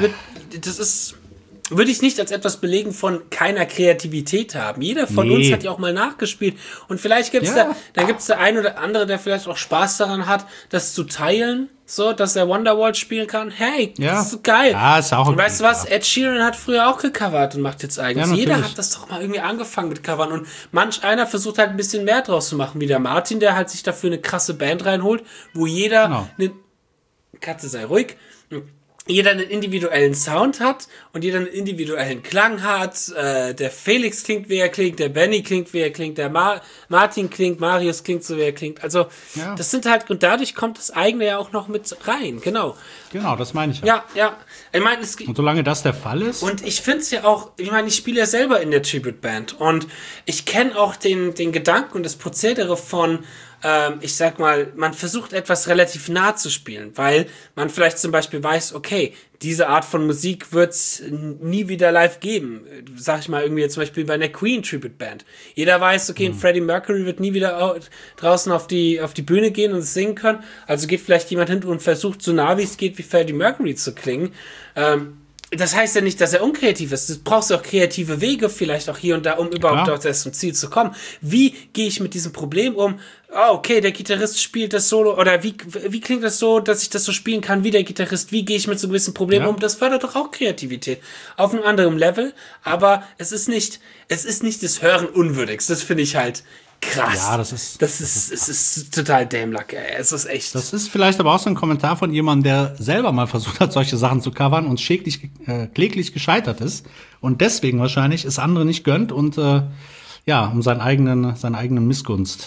würde ich nicht als etwas belegen von keiner Kreativität haben. Jeder von uns hat ja auch mal nachgespielt. Und vielleicht gibt's dann gibt's der ein oder andere, der vielleicht auch Spaß daran hat, das zu teilen, so, dass er Wonderwall spielen kann. Hey, das ist so geil. Ja, ist auch okay, und weißt du was? Ed Sheeran hat früher auch gecovert und macht jetzt eigenes. Ja, jeder hat das doch mal irgendwie angefangen mit Covern. Und manch einer versucht halt ein bisschen mehr draus zu machen, wie der Martin, der halt sich dafür eine krasse Band reinholt, wo jeder Katze sei ruhig. Jeder einen individuellen Sound hat und jeder einen individuellen Klang hat. Der Felix klingt, wie er klingt, der Benny klingt, wie er klingt, der Martin klingt, Marius klingt, so wie er klingt. Also, das sind halt, und dadurch kommt das eigene ja auch noch mit rein, genau. Genau, das meine ich ja. Ja. Ich meine, und solange das der Fall ist. Und ich finde es ja auch, ich meine, ich spiele ja selber in der Tribute-Band und ich kenne auch den Gedanken und das Prozedere von, ich sag mal, man versucht etwas relativ nah zu spielen, weil man vielleicht zum Beispiel weiß, okay, diese Art von Musik wird's nie wieder live geben. Sag ich mal irgendwie jetzt zum Beispiel bei einer Queen Tribute Band. Jeder weiß, okay, ein Freddie Mercury wird nie wieder draußen auf die Bühne gehen und es singen können. Also geht vielleicht jemand hin und versucht so nah wie es geht, wie Freddie Mercury zu klingen. Das heißt ja nicht, dass er unkreativ ist. Du brauchst auch kreative Wege, vielleicht auch hier und da, um überhaupt dort erst zum Ziel zu kommen. Wie gehe ich mit diesem Problem um? Oh, okay, der Gitarrist spielt das Solo, oder wie klingt das so, dass ich das so spielen kann wie der Gitarrist? Wie gehe ich mit so gewissen Problemen um? Das fördert doch auch Kreativität. Auf einem anderen Level, aber es ist nicht des Hören unwürdigs. Das finde ich halt krass. Ja, es ist total dämlack, ey. Es ist echt. Das ist vielleicht aber auch so ein Kommentar von jemandem, der selber mal versucht hat, solche Sachen zu covern und kläglich gescheitert ist und deswegen wahrscheinlich es andere nicht gönnt und um seinen eigenen Missgunst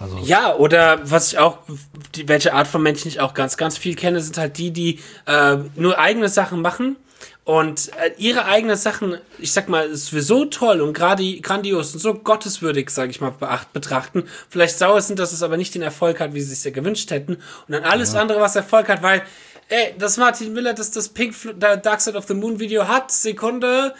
Also Ja, oder was ich auch, welche Art von Menschen ich auch ganz, ganz viel kenne, sind halt die nur eigene Sachen machen und ihre eigenen Sachen, ich sag mal, ist für so toll und gerade grandios und so gotteswürdig, sage ich mal, betrachten. Vielleicht sauer sind, dass es aber nicht den Erfolg hat, wie sie es sich gewünscht hätten. Und dann alles andere, was Erfolg hat, weil, das Martin Miller, das Dark Side of the Moon Video hat, Sekunde,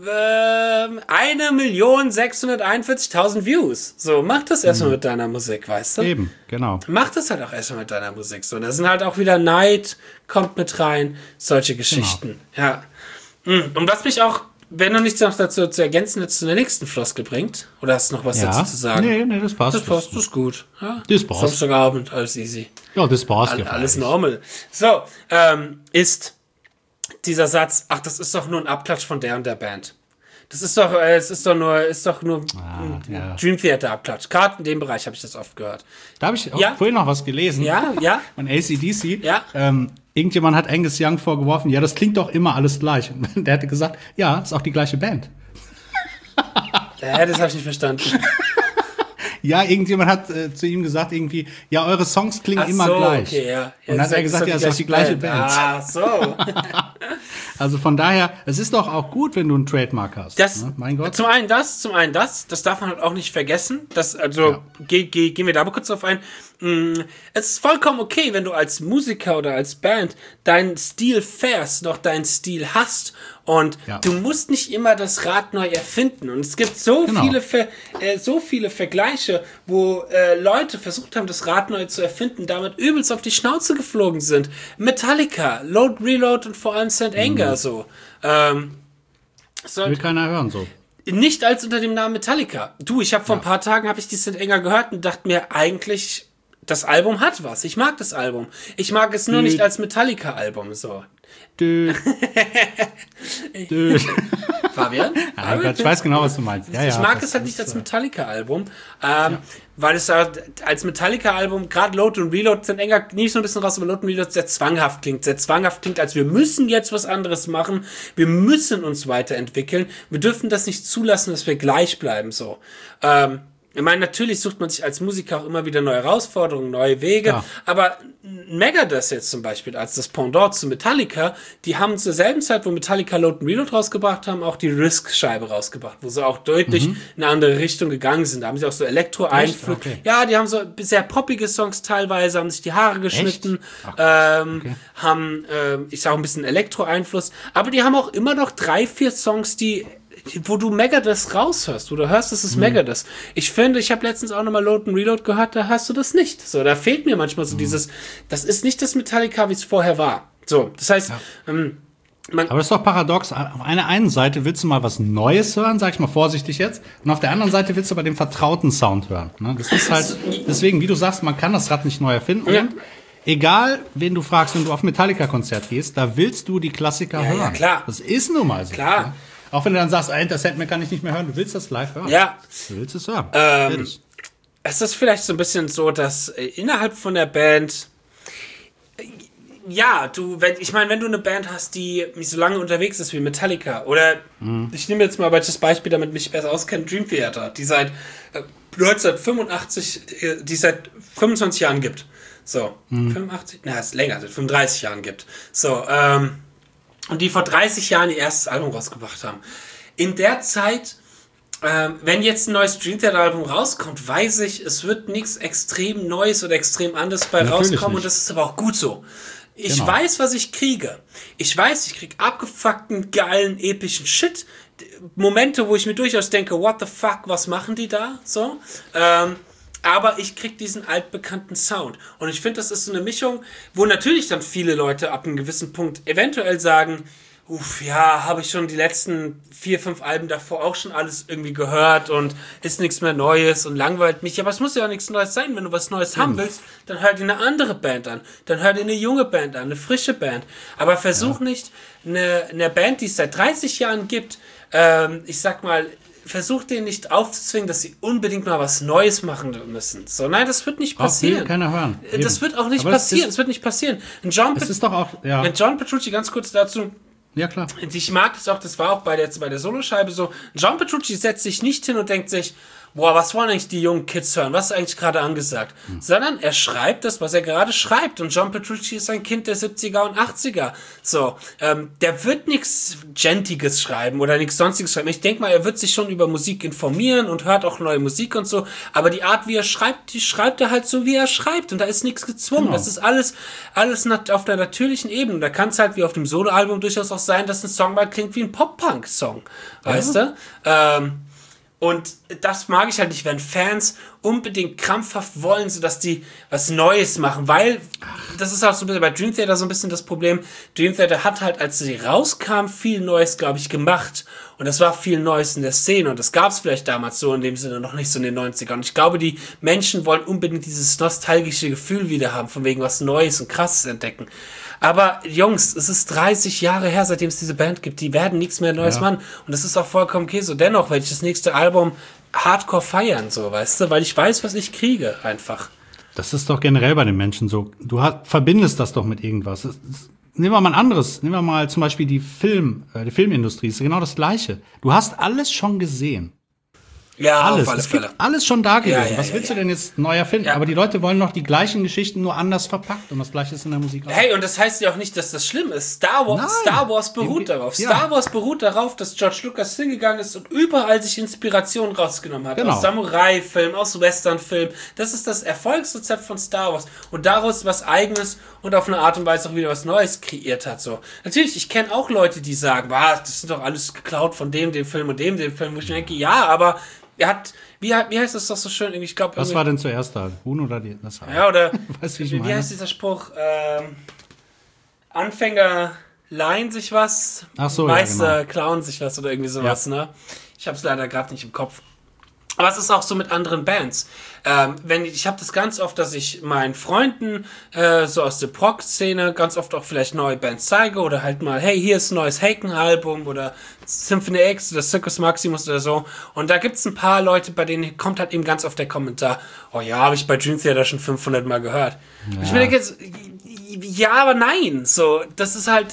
1.641.000 Views. So, mach das erstmal mit deiner Musik, weißt du? eben, genau. Mach das halt auch erstmal mit deiner Musik. So, da sind halt auch wieder Neid, kommt mit rein, solche Geschichten. Ja. Und was mich auch, wenn du nichts noch dazu zu ergänzen jetzt zu der nächsten Floskel bringt, oder hast du noch was dazu zu sagen? Nee, das passt. Das passt, das ist gut. Ja. Das passt. Samstagabend, alles easy. Ja, das passt. Alles normal. So, ist dieser Satz, ach, das ist doch nur ein Abklatsch von der und der Band. Das ist doch, ist doch nur ja. Dream Theater Abklatsch. Gerade in dem Bereich habe ich das oft gehört. Da habe ich auch vorhin noch was gelesen. Ja. Von AC/DC. Ja. Irgendjemand hat Angus Young vorgeworfen, ja, das klingt doch immer alles gleich. Und der hatte gesagt, ja, ist auch die gleiche Band. Das habe ich nicht verstanden. Ja, irgendjemand hat zu ihm gesagt irgendwie, ja, eure Songs klingen immer gleich. Okay, ja. Und dann hat er gesagt, ja, ist doch die gleiche Band. Ah, so. Also von daher, es ist doch auch gut, wenn du einen Trademark hast. Das, ne? Mein Gott. Zum einen das darf man halt auch nicht vergessen. Gehen wir da mal kurz drauf ein. Es ist vollkommen okay, wenn du als Musiker oder als Band deinen Stil fährst, noch deinen Stil hast und du musst nicht immer das Rad neu erfinden. Und es gibt so viele Vergleiche, wo Leute versucht haben, das Rad neu zu erfinden, damit übelst auf die Schnauze geflogen sind. Metallica, Load, Reload und vor allem St. Anger so. Will keiner hören so. Nicht als unter dem Namen Metallica. Du, ich habe vor ein paar Tagen ich die St. Anger gehört und dachte mir eigentlich, das Album hat was. Ich mag das Album. Ich mag es nur nicht als Metallica-Album so. Fabian? Ich weiß genau, was du meinst. Ich mag es halt nicht als Metallica-Album, weil es halt als Metallica-Album, gerade Load und Reload, sind enger, nicht so ein bisschen raus, aber Load und Reload sehr zwanghaft klingt, als wir müssen jetzt was anderes machen, wir müssen uns weiterentwickeln, wir dürfen das nicht zulassen, dass wir gleich bleiben, so. Ich meine, natürlich sucht man sich als Musiker auch immer wieder neue Herausforderungen, neue Wege, aber Megadeth jetzt zum Beispiel als das Pendant zu Metallica, die haben zur selben Zeit, wo Metallica Load and Reload rausgebracht haben, auch die Risk-Scheibe rausgebracht, wo sie auch deutlich in eine andere Richtung gegangen sind. Da haben sie auch so Elektro-Einfluss. Okay. Ja, die haben so sehr poppige Songs teilweise, haben sich die Haare geschnitten, haben, ich sag ein bisschen Elektro-Einfluss, aber die haben auch immer noch 3-4 Songs, wo du Megadeth raushörst, wo du hörst, das ist Megadeth. Ich finde, ich habe letztens auch nochmal Load and Reload gehört, da hast du das nicht. So, da fehlt mir manchmal so dieses, das ist nicht das Metallica, wie es vorher war. So, das heißt, aber das ist doch paradox. Auf einer einen Seite willst du mal was Neues hören, sag ich mal vorsichtig jetzt, und auf der anderen Seite willst du aber den vertrauten Sound hören. Ne? Das ist halt, deswegen, wie du sagst, man kann das Rad nicht neu erfinden. Ja. Und egal, wen du fragst, wenn du auf ein Metallica-Konzert gehst, da willst du die Klassiker hören. Ja, klar. Das ist nun mal so. Klar. Ne? Auch wenn du dann sagst, Enter Sandman kann ich nicht mehr hören, du willst das live hören. Ja. Du willst es hören. Es ist vielleicht so ein bisschen so, dass innerhalb von der Band, wenn du eine Band hast, die nicht so lange unterwegs ist wie Metallica, oder ich nehme jetzt mal das Beispiel, damit mich besser auskennt, Dream Theater, die seit 1985, die seit 25 Jahren gibt. So, 85? Na, ist länger, seit 35 Jahren gibt. So, und die vor 30 Jahren ihr erstes Album rausgebracht haben. In der Zeit, wenn jetzt ein neues Dream Theater Album rauskommt, weiß ich, es wird nichts extrem Neues oder extrem anderes bei Natürlich rauskommen nicht. Und das ist aber auch gut so. Ich Genau. weiß, was ich kriege. Ich weiß, ich krieg abgefuckten, geilen, epischen Shit. Momente, wo ich mir durchaus denke, what the fuck, was machen die da? So, aber ich krieg diesen altbekannten Sound. Und ich finde, das ist so eine Mischung, wo natürlich dann viele Leute ab einem gewissen Punkt eventuell sagen, habe ich schon die letzten 4-5 Alben davor auch schon alles irgendwie gehört und ist nichts mehr Neues und langweilt mich. Aber es muss ja auch nichts Neues sein. Wenn du was Neues haben willst, dann hör dir eine andere Band an. Dann hör dir eine junge Band an, eine frische Band. Aber versuch nicht, eine Band, die es seit 30 Jahren gibt, versuch denen nicht aufzuzwingen, dass sie unbedingt mal was Neues machen müssen. So, nein, das wird nicht passieren. Will keiner hören. Das wird auch nicht passieren. Es wird nicht passieren. John Petrucci, ganz kurz dazu. Ja, klar. Ich mag das auch, das war auch bei der Soloscheibe so. John Petrucci setzt sich nicht hin und denkt sich, boah, was wollen eigentlich die jungen Kids hören? Was ist eigentlich gerade angesagt? Sondern er schreibt das, was er gerade schreibt. Und John Petrucci ist ein Kind der 70er und 80er. So, der wird nichts Gentiges schreiben oder nichts Sonstiges schreiben. Ich denke mal, er wird sich schon über Musik informieren und hört auch neue Musik und so. Aber die Art, wie er schreibt, die schreibt er halt so, wie er schreibt. Und da ist nichts gezwungen. Genau. Das ist alles auf der natürlichen Ebene. Da kann es halt wie auf dem Soloalbum durchaus auch sein, dass ein Song mal klingt wie ein Pop-Punk-Song. Weißt du? Und das mag ich halt nicht, wenn Fans unbedingt krampfhaft wollen, sodass die was Neues machen, weil das ist auch so ein bisschen bei Dream Theater so ein bisschen das Problem. Dream Theater hat halt, als sie rauskam, viel Neues, glaube ich, gemacht. Und das war viel Neues in der Szene und das gab es vielleicht damals so in dem Sinne noch nicht so in den 90ern. Und ich glaube, die Menschen wollen unbedingt dieses nostalgische Gefühl wieder haben, von wegen was Neues und Krasses entdecken. Aber Jungs, es ist 30 Jahre her, seitdem es diese Band gibt. Die werden nichts mehr Neues machen. Und das ist auch vollkommen okay so. Dennoch werde ich das nächste Album hardcore feiern, so, weißt du? Weil ich weiß, was ich kriege, einfach. Das ist doch generell bei den Menschen so. Du verbindest das doch mit irgendwas. Nehmen wir mal ein anderes. Nehmen wir mal zum Beispiel die Filmindustrie. Das ist genau das Gleiche. Du hast alles schon gesehen. Ja, alles. Auf alle Es gibt Fälle. alles schon da gewesen. Ja, Was willst du denn jetzt neu erfinden? Ja. Aber die Leute wollen noch die gleichen Geschichten nur anders verpackt. Und das Gleiche ist in der Musik auch. Hey, und das heißt ja auch nicht, dass das schlimm ist. Star Wars beruht darauf. Ja. Star Wars beruht darauf, dass George Lucas hingegangen ist und überall sich Inspiration rausgenommen hat. Genau. Aus Samurai-Filmen, aus Western-Filmen. Das ist das Erfolgsrezept von Star Wars. Und daraus was Eigenes und auf eine Art und Weise auch wieder was Neues kreiert hat. So. Natürlich, ich kenne auch Leute, die sagen, das sind doch alles geklaut von dem Film und dem Film. Wo ich denke, ja, aber er hat... Wie heißt das doch so schön? Ich glaub, Was war denn zuerst da? Huhn oder das Haar? Ja, oder Weißt du, wie heißt dieser Spruch? Anfänger leihen sich was, Ach so, Meister genau. klauen sich was oder irgendwie sowas, ne? Ich hab's leider gerade nicht im Kopf. Aber es ist auch so mit anderen Bands. Ich habe das ganz oft, dass ich meinen Freunden so aus der Prog-Szene ganz oft auch vielleicht neue Bands zeige oder halt mal, hey, hier ist ein neues Haken-Album oder Symphony X oder Circus Maximus oder so. Und da gibt's ein paar Leute, bei denen kommt halt eben ganz oft der Kommentar, oh ja, habe ich bei Dream Theater schon 500 Mal gehört. Ja. Und ich mir denke jetzt, ja, aber nein. So, das ist halt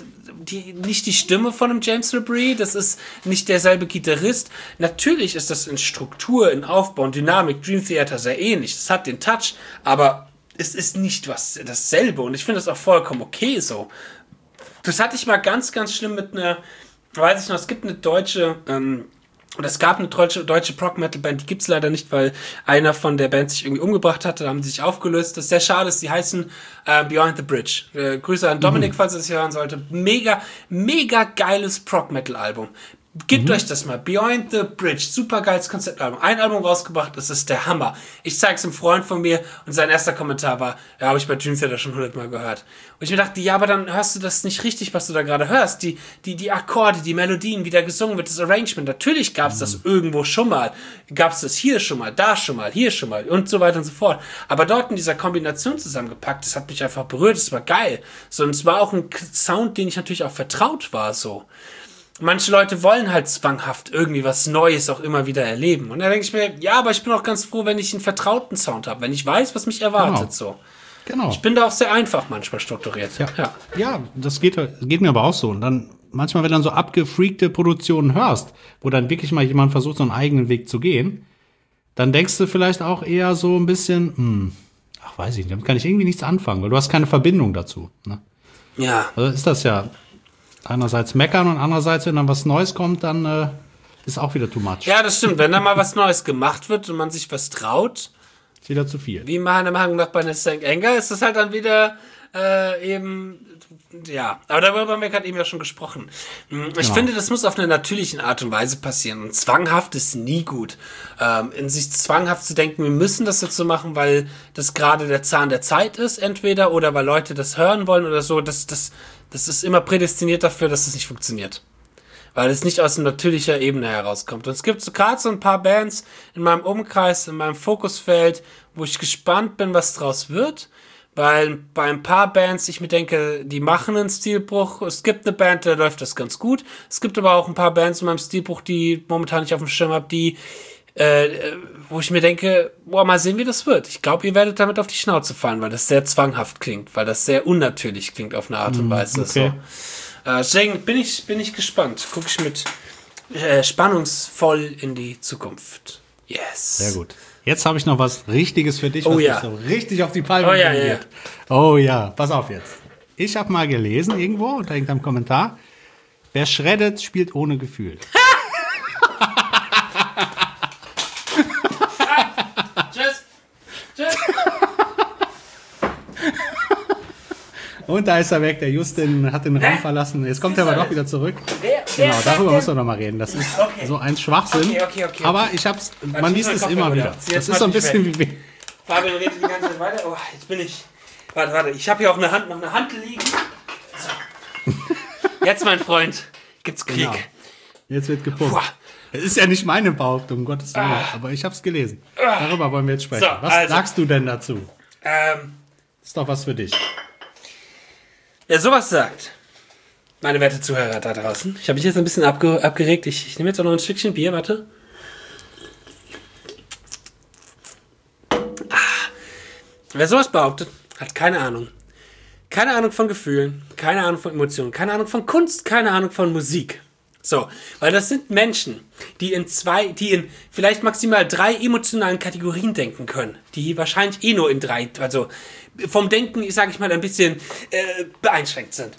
nicht die Stimme von einem James LaBrie, das ist nicht derselbe Gitarrist. Natürlich ist das in Struktur, in Aufbau und Dynamik Dream Theater sehr ähnlich. Es hat den Touch, aber es ist nicht dasselbe und ich finde das auch vollkommen okay so. Das hatte ich mal ganz, ganz schlimm mit einer, weiß ich noch, es gibt eine deutsche, oder es gab eine deutsche Prog-Metal-Band, die gibt's leider nicht, weil einer von der Band sich irgendwie umgebracht hatte, da haben sie sich aufgelöst. Das ist sehr schade, die heißen Beyond the Bridge. Grüße an Dominik, falls er das hier hören sollte. Mega, mega geiles Prog-Metal-Album. Gebt euch das mal. Beyond the Bridge. Super geiles Konzeptalbum. Ein Album rausgebracht, das ist der Hammer. Ich zeig's einem Freund von mir und sein erster Kommentar war, ja, habe ich bei Dream Theater schon 100 Mal gehört. Und ich mir dachte, ja, aber dann hörst du das nicht richtig, was du da gerade hörst. Die Akkorde, die Melodien, wie da gesungen wird, das Arrangement. Natürlich gab's das irgendwo schon mal. Gab's das hier schon mal, da schon mal, hier schon mal und so weiter und so fort. Aber dort in dieser Kombination zusammengepackt, das hat mich einfach berührt, das war geil. So, und es war auch ein Sound, den ich natürlich auch vertraut war, so. Manche Leute wollen halt zwanghaft irgendwie was Neues auch immer wieder erleben. Und da denke ich mir, ja, aber ich bin auch ganz froh, wenn ich einen vertrauten Sound habe, wenn ich weiß, was mich erwartet. So. Genau. Ich bin da auch sehr einfach manchmal strukturiert. Ja, das geht mir aber auch so. Und dann manchmal, wenn du dann so abgefreakte Produktionen hörst, wo dann wirklich mal jemand versucht, so einen eigenen Weg zu gehen, dann denkst du vielleicht auch eher so ein bisschen, weiß ich nicht, damit kann ich irgendwie nichts anfangen, weil du hast keine Verbindung dazu. Ne? Ja. Also ist das ja einerseits meckern und andererseits, wenn dann was Neues kommt, dann ist auch wieder too much. Ja, das stimmt. Wenn da mal was Neues gemacht wird und man sich was traut, ist wieder zu viel. wie meiner Meinung nach bei einer St. Anger, ist das halt dann wieder eben, ja. Aber darüber haben wir gerade eben ja schon gesprochen. Ich finde, das muss auf eine natürliche Art und Weise passieren. Und zwanghaft ist nie gut. In sich zwanghaft zu denken, wir müssen das jetzt so machen, weil das gerade der Zahn der Zeit ist, entweder, oder weil Leute das hören wollen oder so, das ist immer prädestiniert dafür, dass es nicht funktioniert. Weil es nicht aus natürlicher Ebene herauskommt. Und es gibt gerade so ein paar Bands in meinem Umkreis, in meinem Fokusfeld, wo ich gespannt bin, was draus wird. Weil bei ein paar Bands ich mir denke, die machen einen Stilbruch. Es gibt eine Band, da läuft das ganz gut. Es gibt aber auch ein paar Bands in meinem Stilbruch, die momentan nicht auf dem Schirm habe, die wo ich mir denke, mal sehen, wie das wird. Ich glaube, ihr werdet damit auf die Schnauze fallen, weil das sehr zwanghaft klingt, weil das sehr unnatürlich klingt auf eine Art und Weise. Okay. So. Deswegen bin ich gespannt. Gucke ich mit spannungsvoll in die Zukunft. Yes. Sehr gut. Jetzt habe ich noch was Richtiges für dich, Oh was ja. dich so richtig auf die Palme Oh ja, bringen ja, wird. Oh ja, pass auf jetzt. Ich habe mal gelesen irgendwo unter irgendeinem Kommentar, wer shreddet, spielt ohne Gefühl. Tschüss. Tschüss. Und da ist er weg, der Justin hat den Raum verlassen. Jetzt kommt er aber doch wieder zurück. Genau, darüber müssen wir noch mal reden. Das ist so ein Schwachsinn. Okay. Aber man liest es immer wieder. Das ist so ein bisschen wie... Fabian redet die ganze Zeit weiter. Oh, jetzt bin ich... Warte. Ich habe hier auch noch eine Hand liegen. So. Jetzt, mein Freund, gibt's Krieg. Genau. Jetzt wird gepumpt. Puh. Es ist ja nicht meine Behauptung, um Gottes Willen. Aber ich habe es gelesen. Darüber wollen wir jetzt sprechen. So, was sagst du denn dazu? Ist doch was für dich. Wer sowas sagt, meine werte Zuhörer da draußen, ich habe mich jetzt ein bisschen abgeregt. Ich nehme jetzt auch noch ein Stückchen Bier, warte. Wer sowas behauptet, hat keine Ahnung. Keine Ahnung von Gefühlen, keine Ahnung von Emotionen, keine Ahnung von Kunst, keine Ahnung von Musik. So, weil das sind Menschen, die in vielleicht maximal 3 emotionalen Kategorien denken können. Die wahrscheinlich nur in 3, also vom Denken, sage ich mal, ein bisschen beeinschränkt sind.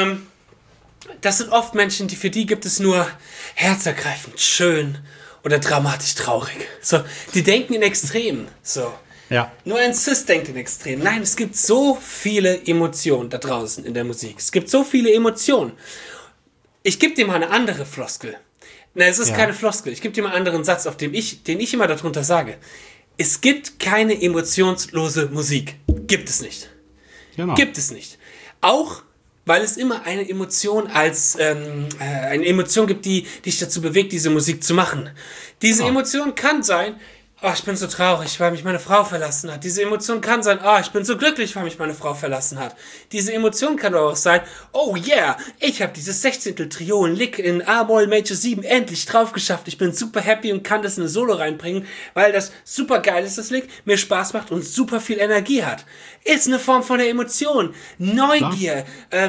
Das sind oft Menschen, für die gibt es nur herzergreifend, schön oder dramatisch traurig. So, die denken in Extremen. So. Ja. Nur ein Cis denkt in Extremen. Nein, es gibt so viele Emotionen da draußen in der Musik. Es gibt so viele Emotionen. Ich gebe dir mal eine andere Floskel. Nein, es ist keine Floskel. Ich gebe dir mal einen anderen Satz, den ich immer darunter sage. Es gibt keine emotionslose Musik. Gibt es nicht. Genau. Gibt es nicht. Auch, weil es immer eine Emotion eine Emotion gibt, die dich dazu bewegt, diese Musik zu machen. Diese Emotion kann sein, oh, ich bin so traurig, weil mich meine Frau verlassen hat. Diese Emotion kann sein, oh, ich bin so glücklich, weil mich meine Frau verlassen hat. Diese Emotion kann aber auch sein, oh yeah, ich habe dieses 16. Trio in Lick in A-Moll Major 7 endlich drauf geschafft. Ich bin super happy und kann das in eine Solo reinbringen, weil das super geil ist, das Lick, mir Spaß macht und super viel Energie hat. Ist eine Form von der Emotion. Neugier,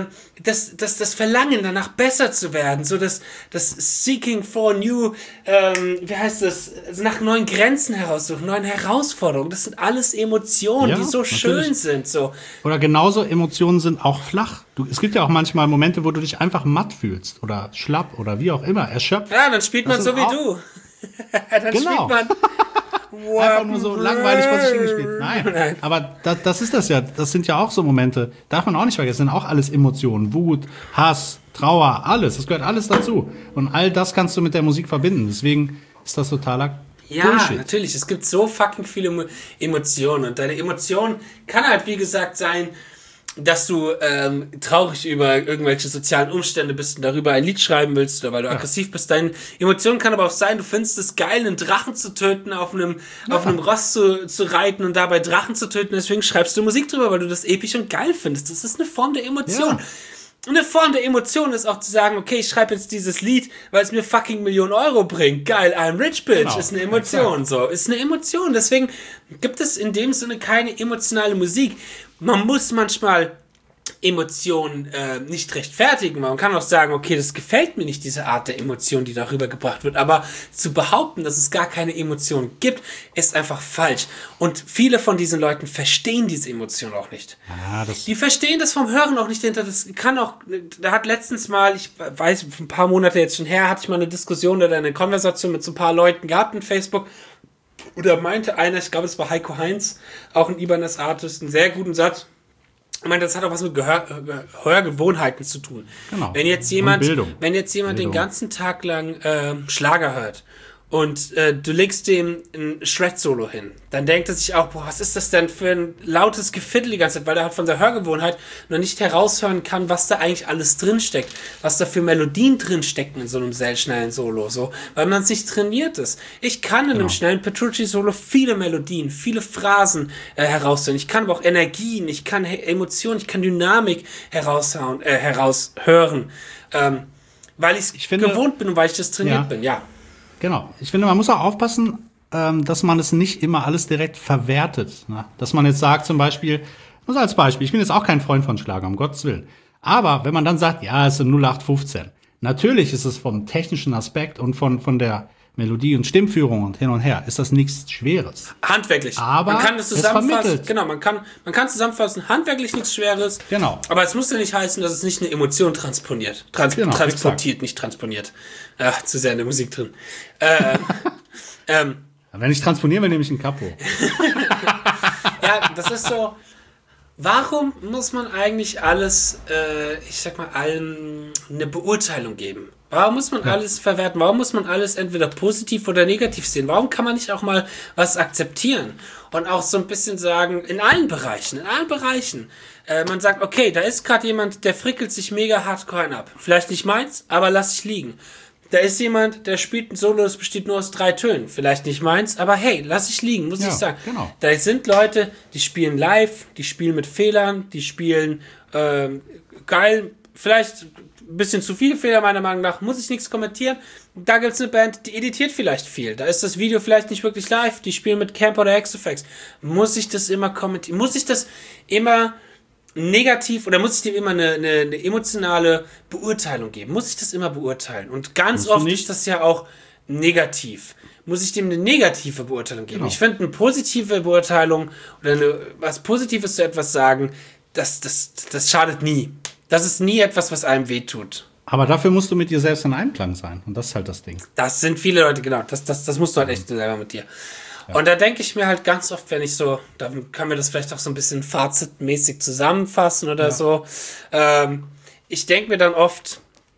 das Verlangen danach besser zu werden, so das Seeking for New, also nach neuen Grenzen heraussuchen, neuen Herausforderungen. Das sind alles Emotionen, die so natürlich schön sind. So. Oder genauso, Emotionen sind auch flach. Es gibt ja auch manchmal Momente, wo du dich einfach matt fühlst oder schlapp oder wie auch immer, erschöpft. Ja, dann spielt man so wie du. Dann spielt man einfach nur so langweilig vor sich hingespielt. Nein. Aber das ist das ja. Das sind ja auch so Momente. Darf man auch nicht vergessen. Das sind auch alles Emotionen. Wut, Hass, Trauer, alles. Das gehört alles dazu. Und all das kannst du mit der Musik verbinden. Deswegen ist das totaler Bullshit. Natürlich. Es gibt so fucking viele Emotionen. Und deine Emotion kann halt, wie gesagt, sein, dass du traurig über irgendwelche sozialen Umstände bist und darüber ein Lied schreiben willst oder weil du aggressiv bist. Deine Emotion kann aber auch sein, du findest es geil, einen Drachen zu töten, auf einem Ross zu reiten und dabei Drachen zu töten. Deswegen schreibst du Musik drüber, weil du das episch und geil findest. Das ist eine Form der Emotion. Ja. Eine Form der Emotion ist auch zu sagen, okay, ich schreibe jetzt dieses Lied, weil es mir fucking Millionen Euro bringt. Geil, I'm rich, bitch. Genau. Ist eine Emotion. So, ist eine Emotion. Deswegen gibt es in dem Sinne keine emotionale Musik. Man muss manchmal Emotionen nicht rechtfertigen. Man kann auch sagen, okay, das gefällt mir nicht, diese Art der Emotion, die darüber gebracht wird. Aber zu behaupten, dass es gar keine Emotion gibt, ist einfach falsch. Und viele von diesen Leuten verstehen diese Emotion auch nicht. Ja, die verstehen das vom Hören auch nicht. Das kann auch, da hat letztens mal, ich weiß, ein paar Monate jetzt schon her, hatte ich mal eine Diskussion oder eine Konversation mit so ein paar Leuten gehabt in Facebook. Oder meinte einer, ich glaube, es war Heiko Heinz, auch ein Ibanez-Artist, einen sehr guten Satz. Ich meine, das hat auch was mit Hörgewohnheiten zu tun. Genau. Wenn jetzt jemand den ganzen Tag lang Schlager hört und du legst dem ein Shred-Solo hin, dann denkt er sich auch, boah, was ist das denn für ein lautes Gefittel die ganze Zeit, weil er halt von der Hörgewohnheit noch nicht heraushören kann, was da eigentlich alles drinsteckt, was da für Melodien drinstecken in so einem sehr schnellen Solo, so, weil man es nicht trainiert ist. Ich kann in einem schnellen Petrucci-Solo viele Melodien, viele Phrasen heraushören. Ich kann aber auch Energien, ich kann Emotionen, ich kann Dynamik heraushören, weil ich gewohnt bin und weil ich das trainiert bin, ja. Genau. Ich finde, man muss auch aufpassen, dass man es nicht immer alles direkt verwertet. Ne? Dass man jetzt sagt zum Beispiel, nur als Beispiel, ich bin jetzt auch kein Freund von Schlager, um Gottes Willen. Aber wenn man dann sagt, ja, es sind 0815. Natürlich ist es vom technischen Aspekt und von der Melodie und Stimmführung und hin und her, ist das nichts Schweres. Handwerklich. Aber man kann das es zusammenfassen. vermittelt. Genau, man kann zusammenfassen, handwerklich nichts Schweres. Genau. Aber es muss ja nicht heißen, dass es nicht eine Emotion transponiert. Genau, Transportiert, nicht transponiert. Ach, zu sehr in der Musik drin. Wenn ich transponieren will, nehme ich ein Capo. Ja, das ist so. Warum muss man eigentlich alles, ich sag mal, allem eine Beurteilung geben? Warum muss man alles verwerten? Warum muss man alles entweder positiv oder negativ sehen? Warum kann man nicht auch mal was akzeptieren? Und auch so ein bisschen sagen, in allen Bereichen. Man sagt, okay, da ist gerade jemand, der frickelt sich mega hardcore ab. Vielleicht nicht meins, aber lass ich liegen. Da ist jemand, der spielt ein Solo, das besteht nur aus 3 Tönen. Vielleicht nicht meins, aber hey, lass ich liegen, muss ich sagen. Genau. Da sind Leute, die spielen live, die spielen mit Fehlern, die spielen geil, vielleicht ein bisschen zu viele Fehler meiner Meinung nach, muss ich nichts kommentieren. Da gibt es eine Band, die editiert vielleicht viel. Da ist das Video vielleicht nicht wirklich live, die spielen mit Camp oder XFX. Muss ich das immer kommentieren? Muss ich das immer negativ oder muss ich dem immer eine emotionale Beurteilung geben? Muss ich das immer beurteilen? Und ganz oft ist das ja auch negativ. Muss ich dem eine negative Beurteilung geben? Genau. Ich finde, eine positive Beurteilung oder was Positives zu etwas sagen, das schadet nie. Das ist nie etwas, was einem wehtut. Aber dafür musst du mit dir selbst in Einklang sein. Und das ist halt das Ding. Das sind viele Leute, genau. Das musst du halt echt selber mit dir. Ja. Und da denke ich mir halt ganz oft, wenn ich so, da können wir das vielleicht auch so ein bisschen fazitmäßig zusammenfassen oder so. Ich denke mir dann oft,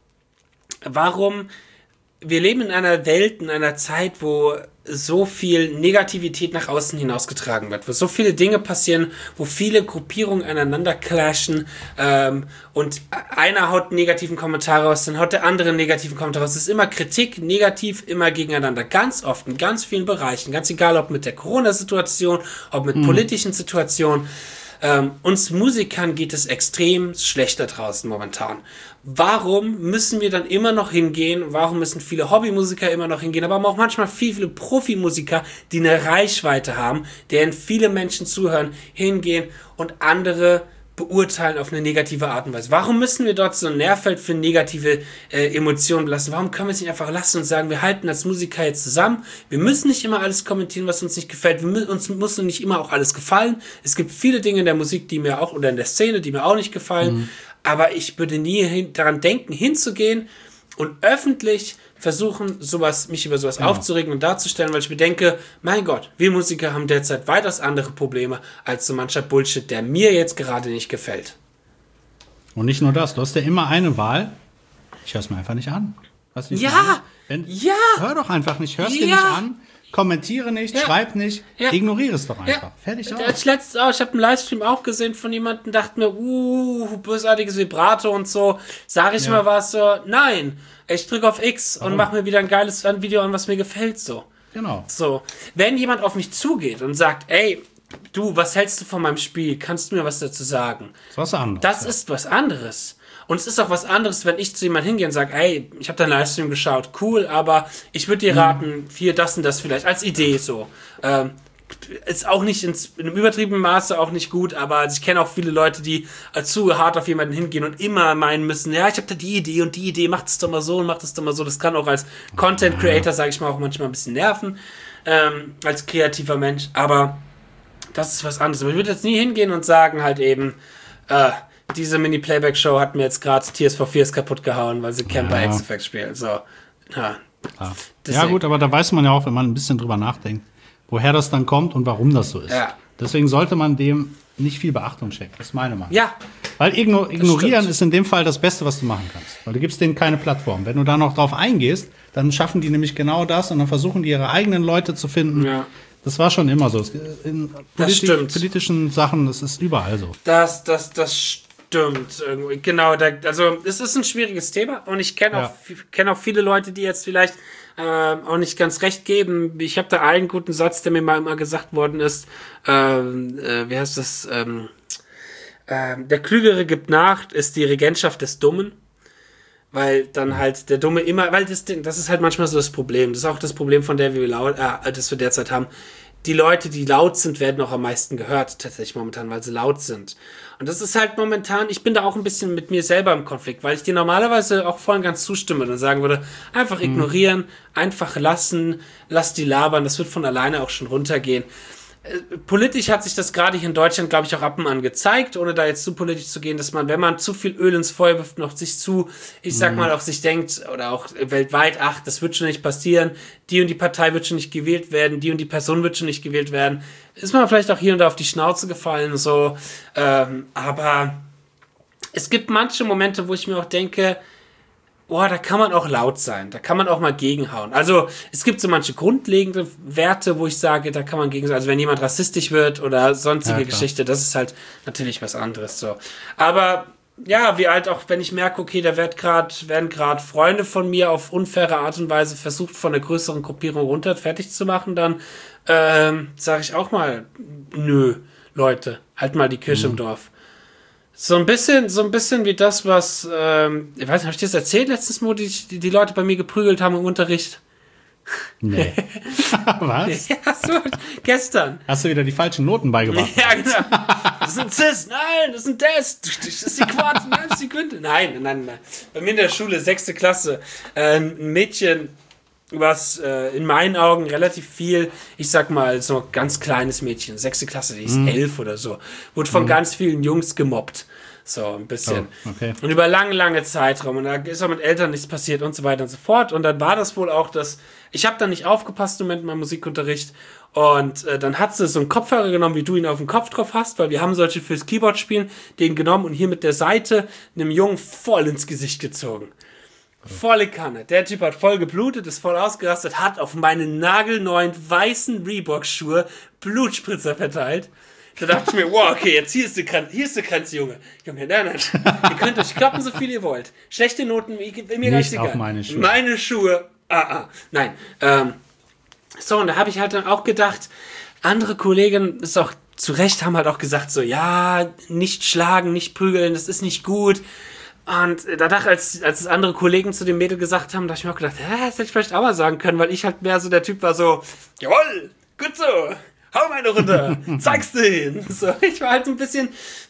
warum, wir leben in einer Welt, in einer Zeit, wo so viel Negativität nach außen hinausgetragen wird, wo so viele Dinge passieren, wo viele Gruppierungen aneinander clashen und einer haut einen negativen Kommentar raus, dann haut der andere einen negativen Kommentar raus. Es ist immer Kritik, negativ, immer gegeneinander. Ganz oft, in ganz vielen Bereichen, ganz egal, ob mit der Corona-Situation, ob mit politischen Situationen. Uns Musikern geht es extrem schlecht da draußen momentan. Warum müssen wir dann immer noch hingehen? Warum müssen viele Hobbymusiker immer noch hingehen? Aber auch manchmal viele Profimusiker, die eine Reichweite haben, deren viele Menschen zuhören, hingehen und andere beurteilen auf eine negative Art und Weise. Warum müssen wir dort so ein Nährfeld für negative Emotionen lassen? Warum können wir es nicht einfach lassen und sagen, wir halten als Musiker jetzt zusammen? Wir müssen nicht immer alles kommentieren, was uns nicht gefällt. Uns muss nicht immer auch alles gefallen. Es gibt viele Dinge in der Musik, die mir auch, oder in der Szene, die mir auch nicht gefallen. Aber ich würde nie daran denken, hinzugehen und öffentlich versuchen, mich über sowas aufzuregen und darzustellen, weil ich mir denke, mein Gott, wir Musiker haben derzeit weitaus andere Probleme als so mancher Bullshit, der mir jetzt gerade nicht gefällt. Und nicht nur das, du hast ja immer eine Wahl. Ich höre es mir einfach nicht an. Hör doch einfach nicht, hörst dir nicht an, kommentiere nicht, schreib nicht, ignoriere es doch einfach. Fertig aus. Ich habe einen Livestream auch gesehen von jemandem, dachte mir, bösartiges Vibrato und so. Sag ich mal was so, nein, ich drücke auf X und mache mir wieder ein Video an, was mir gefällt, so. Genau. So, wenn jemand auf mich zugeht und sagt, ey, du, was hältst du von meinem Spiel? Kannst du mir was dazu sagen? Das ist was anderes. Das ist was anderes. Und es ist auch was anderes, wenn ich zu jemandem hingehe und sage, ey, ich habe deinen Livestream geschaut, cool, aber ich würde dir raten, hier das und das vielleicht, als Idee so. Ist auch nicht in einem übertriebenen Maße auch nicht gut, aber ich kenne auch viele Leute, die zu hart auf jemanden hingehen und immer meinen müssen, ja, ich habe da die Idee und die Idee, mach das doch mal so und mach das doch mal so. Das kann auch als Content Creator, sage ich mal, auch manchmal ein bisschen nerven, als kreativer Mensch, aber das ist was anderes. Aber ich würde jetzt nie hingehen und sagen halt eben, diese Mini-Playback-Show hat mir jetzt gerade Tears for Fears kaputt gehauen, weil sie Camper XFX spielen. So, ja gut, aber da weiß man ja auch, wenn man ein bisschen drüber nachdenkt, woher das dann kommt und warum das so ist. Ja. Deswegen sollte man dem nicht viel Beachtung schenken. Das ist meine Meinung. Ja. Weil ignorieren ist in dem Fall das Beste, was du machen kannst. Weil du gibst denen keine Plattform. Wenn du da noch drauf eingehst, dann schaffen die nämlich genau das und dann versuchen die ihre eigenen Leute zu finden. Ja. Das war schon immer so. In politischen Sachen, das ist überall so. Das stimmt. Irgendwie. Genau, also es ist ein schwieriges Thema und ich kenne auch viele Leute, die jetzt vielleicht auch nicht ganz recht geben. Ich habe da einen guten Satz, der mir mal immer gesagt worden ist. Wie heißt das? Der Klügere gibt nach, ist die Regentschaft des Dummen. Weil dann halt der Dumme immer, weil das ist halt manchmal so das Problem. Das ist auch das Problem, von der das wir derzeit haben. die Leute, die laut sind, werden auch am meisten gehört, tatsächlich momentan, weil sie laut sind. Und das ist halt momentan, ich bin da auch ein bisschen mit mir selber im Konflikt, weil ich dir normalerweise auch vorhin ganz zustimme und sagen würde, einfach ignorieren, einfach lassen, lass die labern, das wird von alleine auch schon runtergehen. Politisch hat sich das gerade hier in Deutschland, glaube ich, auch ab und an gezeigt, ohne da jetzt zu politisch zu gehen, dass man, wenn man zu viel Öl ins Feuer wirft, noch sich ich sag mal, auch sich denkt, oder auch weltweit, ach, das wird schon nicht passieren, die und die Partei wird schon nicht gewählt werden, die und die Person wird schon nicht gewählt werden, ist man vielleicht auch hier und da auf die Schnauze gefallen, so, aber es gibt manche Momente, wo ich mir auch denke, boah, da kann man auch laut sein, da kann man auch mal gegenhauen. Also es gibt so manche grundlegende Werte, wo ich sage, da kann man gegen sein. Also wenn jemand rassistisch wird oder sonstige Geschichte, das ist halt natürlich was anderes so. Aber ja, wie halt auch, wenn ich merke, okay, da werden gerade Freunde von mir auf unfaire Art und Weise versucht, von einer größeren Gruppierung fertig zu machen, dann sage ich auch mal, nö, Leute, halt mal die Kirche im Dorf. So ein bisschen wie das, was, ich weiß nicht, habe ich dir das erzählt letztens, wo die Leute bei mir geprügelt haben im Unterricht? Nee. Was? Ja, so, gestern. Hast du wieder die falschen Noten beigebracht? Ja, genau. Das ist ein Cis, nein, das ist ein Des, das ist die Quarte, nein, das ist die Quinte. Nein. Bei mir in der Schule, 6. Klasse, ein Mädchen, was in meinen Augen relativ viel, ich sag mal, so ein ganz kleines Mädchen, 6. Klasse, die ist 11 oder so, wurde von ganz vielen Jungs gemobbt. So, ein bisschen. Oh, okay. Und über lange Zeitraum. Und da ist auch mit Eltern nichts passiert und so weiter und so fort. Und dann war das wohl auch, dass ich habe da nicht aufgepasst im Moment in meinem Musikunterricht. Und dann hat sie so einen Kopfhörer genommen, wie du ihn auf dem Kopf drauf hast, weil wir haben solche fürs Keyboard spielen, den genommen und hier mit der Seite einem Jungen voll ins Gesicht gezogen. Volle Kanne. Der Typ hat voll geblutet, ist voll ausgerastet, hat auf meine nagelneuen weißen Reebok-Schuhe Blutspritzer verteilt. Da dachte ich mir, wow, okay, jetzt hier ist die Grenze, Junge. Junge, nein. Ihr könnt euch kloppen, so viel ihr wollt. Schlechte Noten, mir ganz egal. Auf meine Schuhe. Meine Schuhe, nein. So, und da habe ich halt dann auch gedacht, andere Kollegen, ist auch zu Recht, haben halt auch gesagt, so, ja, nicht schlagen, nicht prügeln, das ist nicht gut. Und da dachte ich, als andere Kollegen zu dem Mädel gesagt haben, da habe ich mir auch gedacht, das hätte ich vielleicht auch mal sagen können, weil ich halt mehr so der Typ war so, jawohl, gut so, hau meine runter, zeig's denen. So, ich war halt so ein bisschen,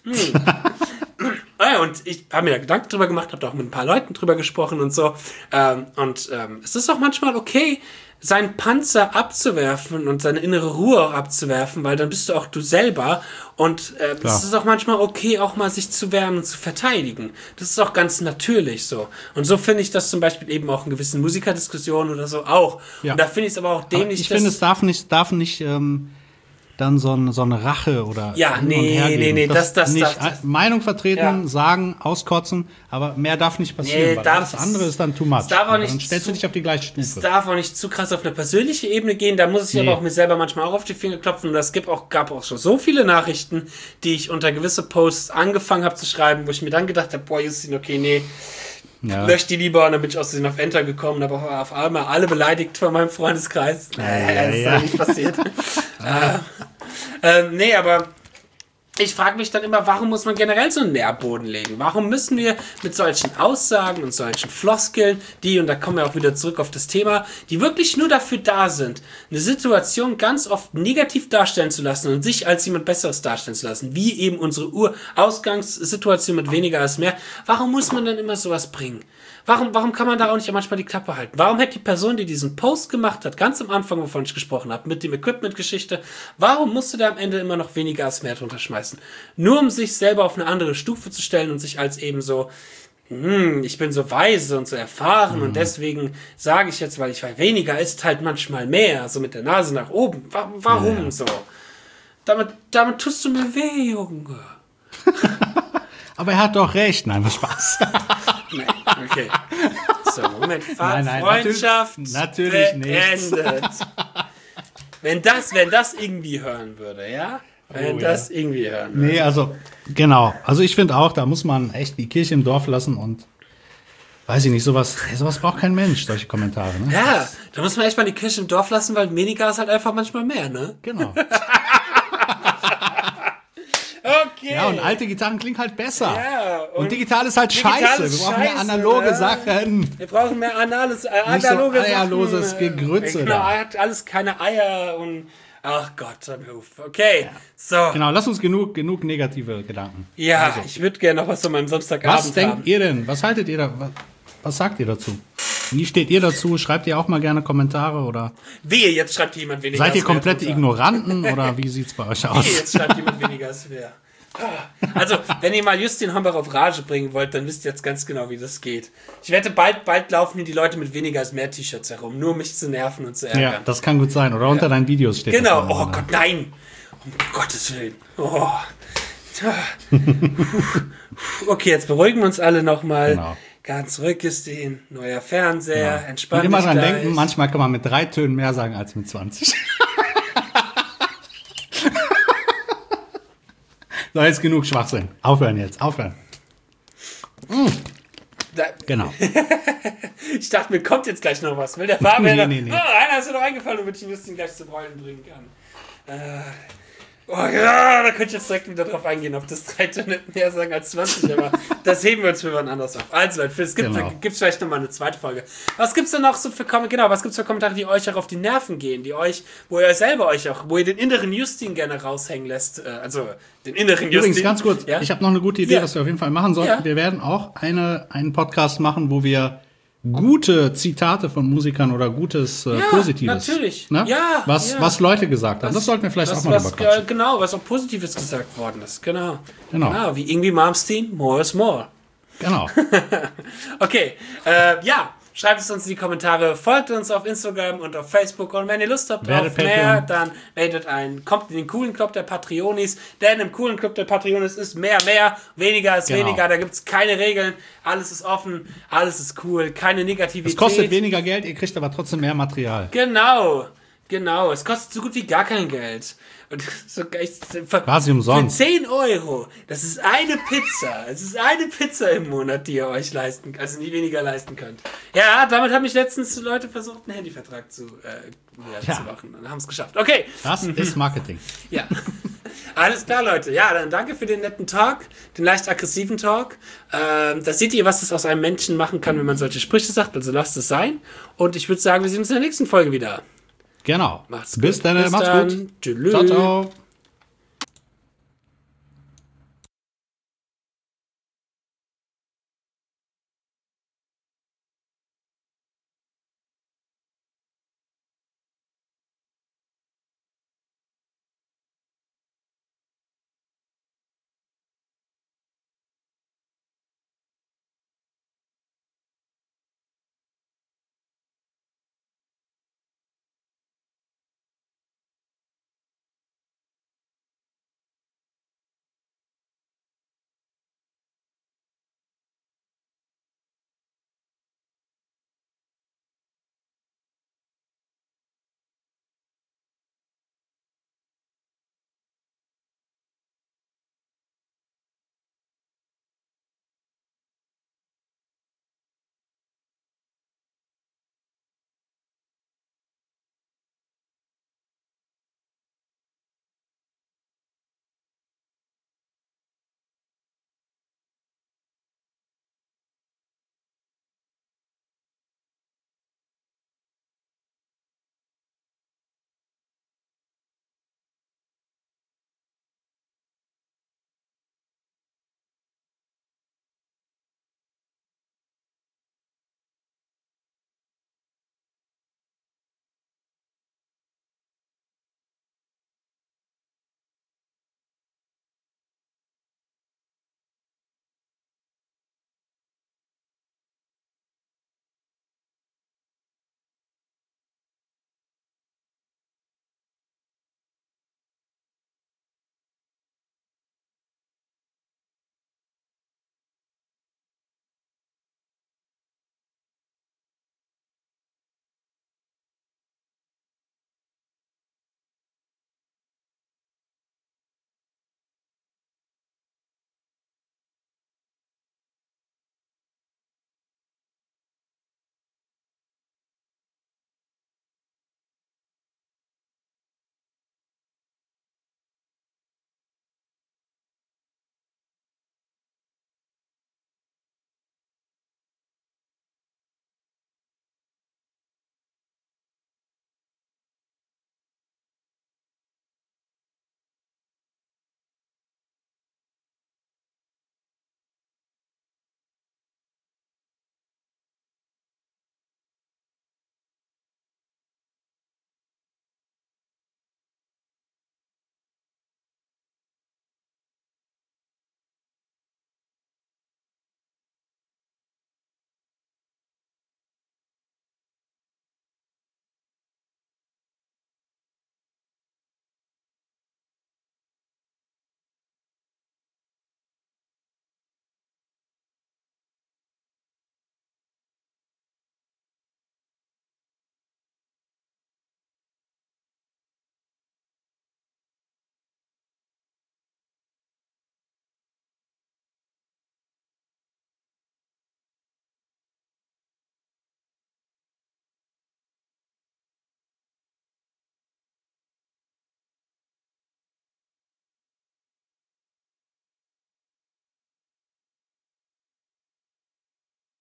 Ja, und ich habe mir da Gedanken drüber gemacht, habe da auch mit ein paar Leuten drüber gesprochen und so. Es ist auch manchmal okay, seinen Panzer abzuwerfen und seine innere Ruhe auch abzuwerfen, weil dann bist du auch du selber. Und es ist auch manchmal okay, auch mal sich zu wehren und zu verteidigen. Das ist auch ganz natürlich so. Und so finde ich das zum Beispiel eben auch in gewissen Musikerdiskussionen oder so auch. Ja. Und da finde ich es aber auch dämlich. Ich finde, es darf nicht dann so eine Rache oder ja, nee, das Meinung vertreten, sagen, auskotzen, aber mehr darf nicht passieren, weil das andere ist dann too much. Dann stellst du dich auf die gleiche Stufe. Es darf auch nicht zu krass auf eine persönliche Ebene gehen, da muss ich aber auch mir selber manchmal auch auf die Finger klopfen und es gab auch schon so viele Nachrichten, die ich unter gewisse Posts angefangen habe zu schreiben, wo ich mir dann gedacht habe, boah, Justin, okay, nee, lösch die lieber, und dann bin ich aus Versehen auf Enter gekommen, habe auch auf einmal alle beleidigt von meinem Freundeskreis. Das ist nicht passiert. Nee, aber ich frage mich dann immer, warum muss man generell so einen Nährboden legen? Warum müssen wir mit solchen Aussagen und solchen Floskeln, und da kommen wir auch wieder zurück auf das Thema, die wirklich nur dafür da sind, eine Situation ganz oft negativ darstellen zu lassen und sich als jemand Besseres darstellen zu lassen, wie eben unsere Ausgangssituation mit weniger als mehr. Warum muss man dann immer sowas bringen? Warum kann man da auch nicht manchmal die Klappe halten? Warum hätte die Person, die diesen Post gemacht hat, ganz am Anfang, wovon ich gesprochen habe, mit dem Equipment-Geschichte, warum musste der am Ende immer noch weniger als mehr drunter schmeißen? Nur um sich selber auf eine andere Stufe zu stellen und sich als eben so, ich bin so weise und so erfahren und deswegen sage ich jetzt, weil weniger ist halt manchmal mehr, so mit der Nase nach oben. Warum so? Damit tust du mir weh, Junge. Aber er hat doch recht. Nein, was Spaß. Nein, okay. So, Moment. Freundschaft natürlich beendet. Wenn das irgendwie hören würde, ja? Irgendwie hören würde. Nee, also, genau. Also ich finde auch, da muss man echt die Kirche im Dorf lassen und weiß ich nicht, sowas braucht kein Mensch, solche Kommentare, ne? Ja, da muss man echt mal die Kirche im Dorf lassen, weil weniger ist halt einfach manchmal mehr, ne? Genau. Okay. Ja, und alte Gitarren klingen halt besser. Ja, und digital ist halt scheiße. Wir brauchen mehr analoge Sachen. Wir brauchen mehr analoge Sachen. Nicht so eierloses Gegrütze. Genau, hat alles keine Eier und Ach Gott, dann hör auf. Okay, so. Genau, lass uns genug negative Gedanken. Ja, Also, ich würde gerne noch was von meinem Samstagabend was denkt haben. ihr denn? Was haltet ihr da? Was sagt ihr dazu? Wie steht ihr dazu? Schreibt ihr auch mal gerne Kommentare oder Wehe, jetzt schreibt jemand weniger. seid ihr als komplette wer. Ignoranten oder wie sieht's bei euch Wehe, aus? jetzt schreibt jemand weniger als wer. Also, wenn ihr mal Justin Hombach auf Rage bringen wollt, dann wisst ihr jetzt ganz genau, wie das geht. Ich wette, bald laufen hier die Leute mit weniger als mehr T-Shirts herum, nur um mich zu nerven und zu ärgern. Ja, das kann gut sein. Oder unter deinen Videos steht Genau, das dann oh immer, ne? Gott, nein! Um Gottes Willen. Oh. Okay, jetzt beruhigen wir uns alle nochmal. Genau. Ganz ruhig, Justin. Neuer Fernseher, Ja. entspannt. Und immer dich dran gleich. denken, manchmal kann man mit 3 Tönen mehr sagen als mit 20. So, jetzt genug Schwachsinn. Aufhören jetzt, aufhören. Genau. Ich dachte, mir kommt jetzt gleich noch was. Will der Fabian? Nee. Oh, einer ist mir noch eingefallen, damit ich Justin gleich zum Heulen bringen kann. Oh ja, da könnte ich jetzt direkt wieder drauf eingehen, ob das 3 Töne mehr sagen als 20, aber das heben wir uns für wann anders auf. Also, es gibt vielleicht nochmal eine zweite Folge. Was gibt's denn noch so für Kommentare, die euch auch auf die Nerven gehen, wo ihr den inneren Justin gerne raushängen lässt, also den inneren Justin. Übrigens, ganz kurz, ja? ich habe noch eine gute Idee, Ja. was wir auf jeden Fall machen sollten. Ja. Wir werden auch einen Podcast machen, wo wir gute Zitate von Musikern oder gutes Positives. Natürlich. Ne? Ja, was Leute gesagt haben. Das sollten wir vielleicht auch mal drüber quatschen. Genau, was auch Positives gesagt worden ist. Genau. Genau. Wie Ingwie Malmsteen, more is more. Genau. Okay, schreibt es uns in die Kommentare, folgt uns auf Instagram und auf Facebook und wenn ihr Lust habt Werdet auf mehr, Patreon. dann kommt in den coolen Club der Patreonis, denn im coolen Club der Patreonis ist mehr, weniger ist Genau. weniger, da gibt es keine Regeln, alles ist offen, alles ist cool, keine Negativität. Es kostet weniger Geld, ihr kriegt aber trotzdem mehr Material. Genau, es kostet so gut wie gar kein Geld. Und Quasi umsonst. Für 10 €, das ist eine Pizza. Es ist eine Pizza im Monat, die ihr euch nie weniger leisten könnt. Ja, damit haben mich letztens Leute versucht, einen Handyvertrag zu machen und haben es geschafft. Okay. Das ist Marketing. Ja. Alles klar, Leute. Ja, dann danke für den netten Talk, den leicht aggressiven Talk. Da seht ihr, was das aus einem Menschen machen kann, wenn man solche Sprüche sagt. Also lasst es sein. Und ich würde sagen, wir sehen uns in der nächsten Folge wieder. Genau. Macht's Bis gut. dann, Bis macht's dann. gut. Tschüss. Ciao, ciao.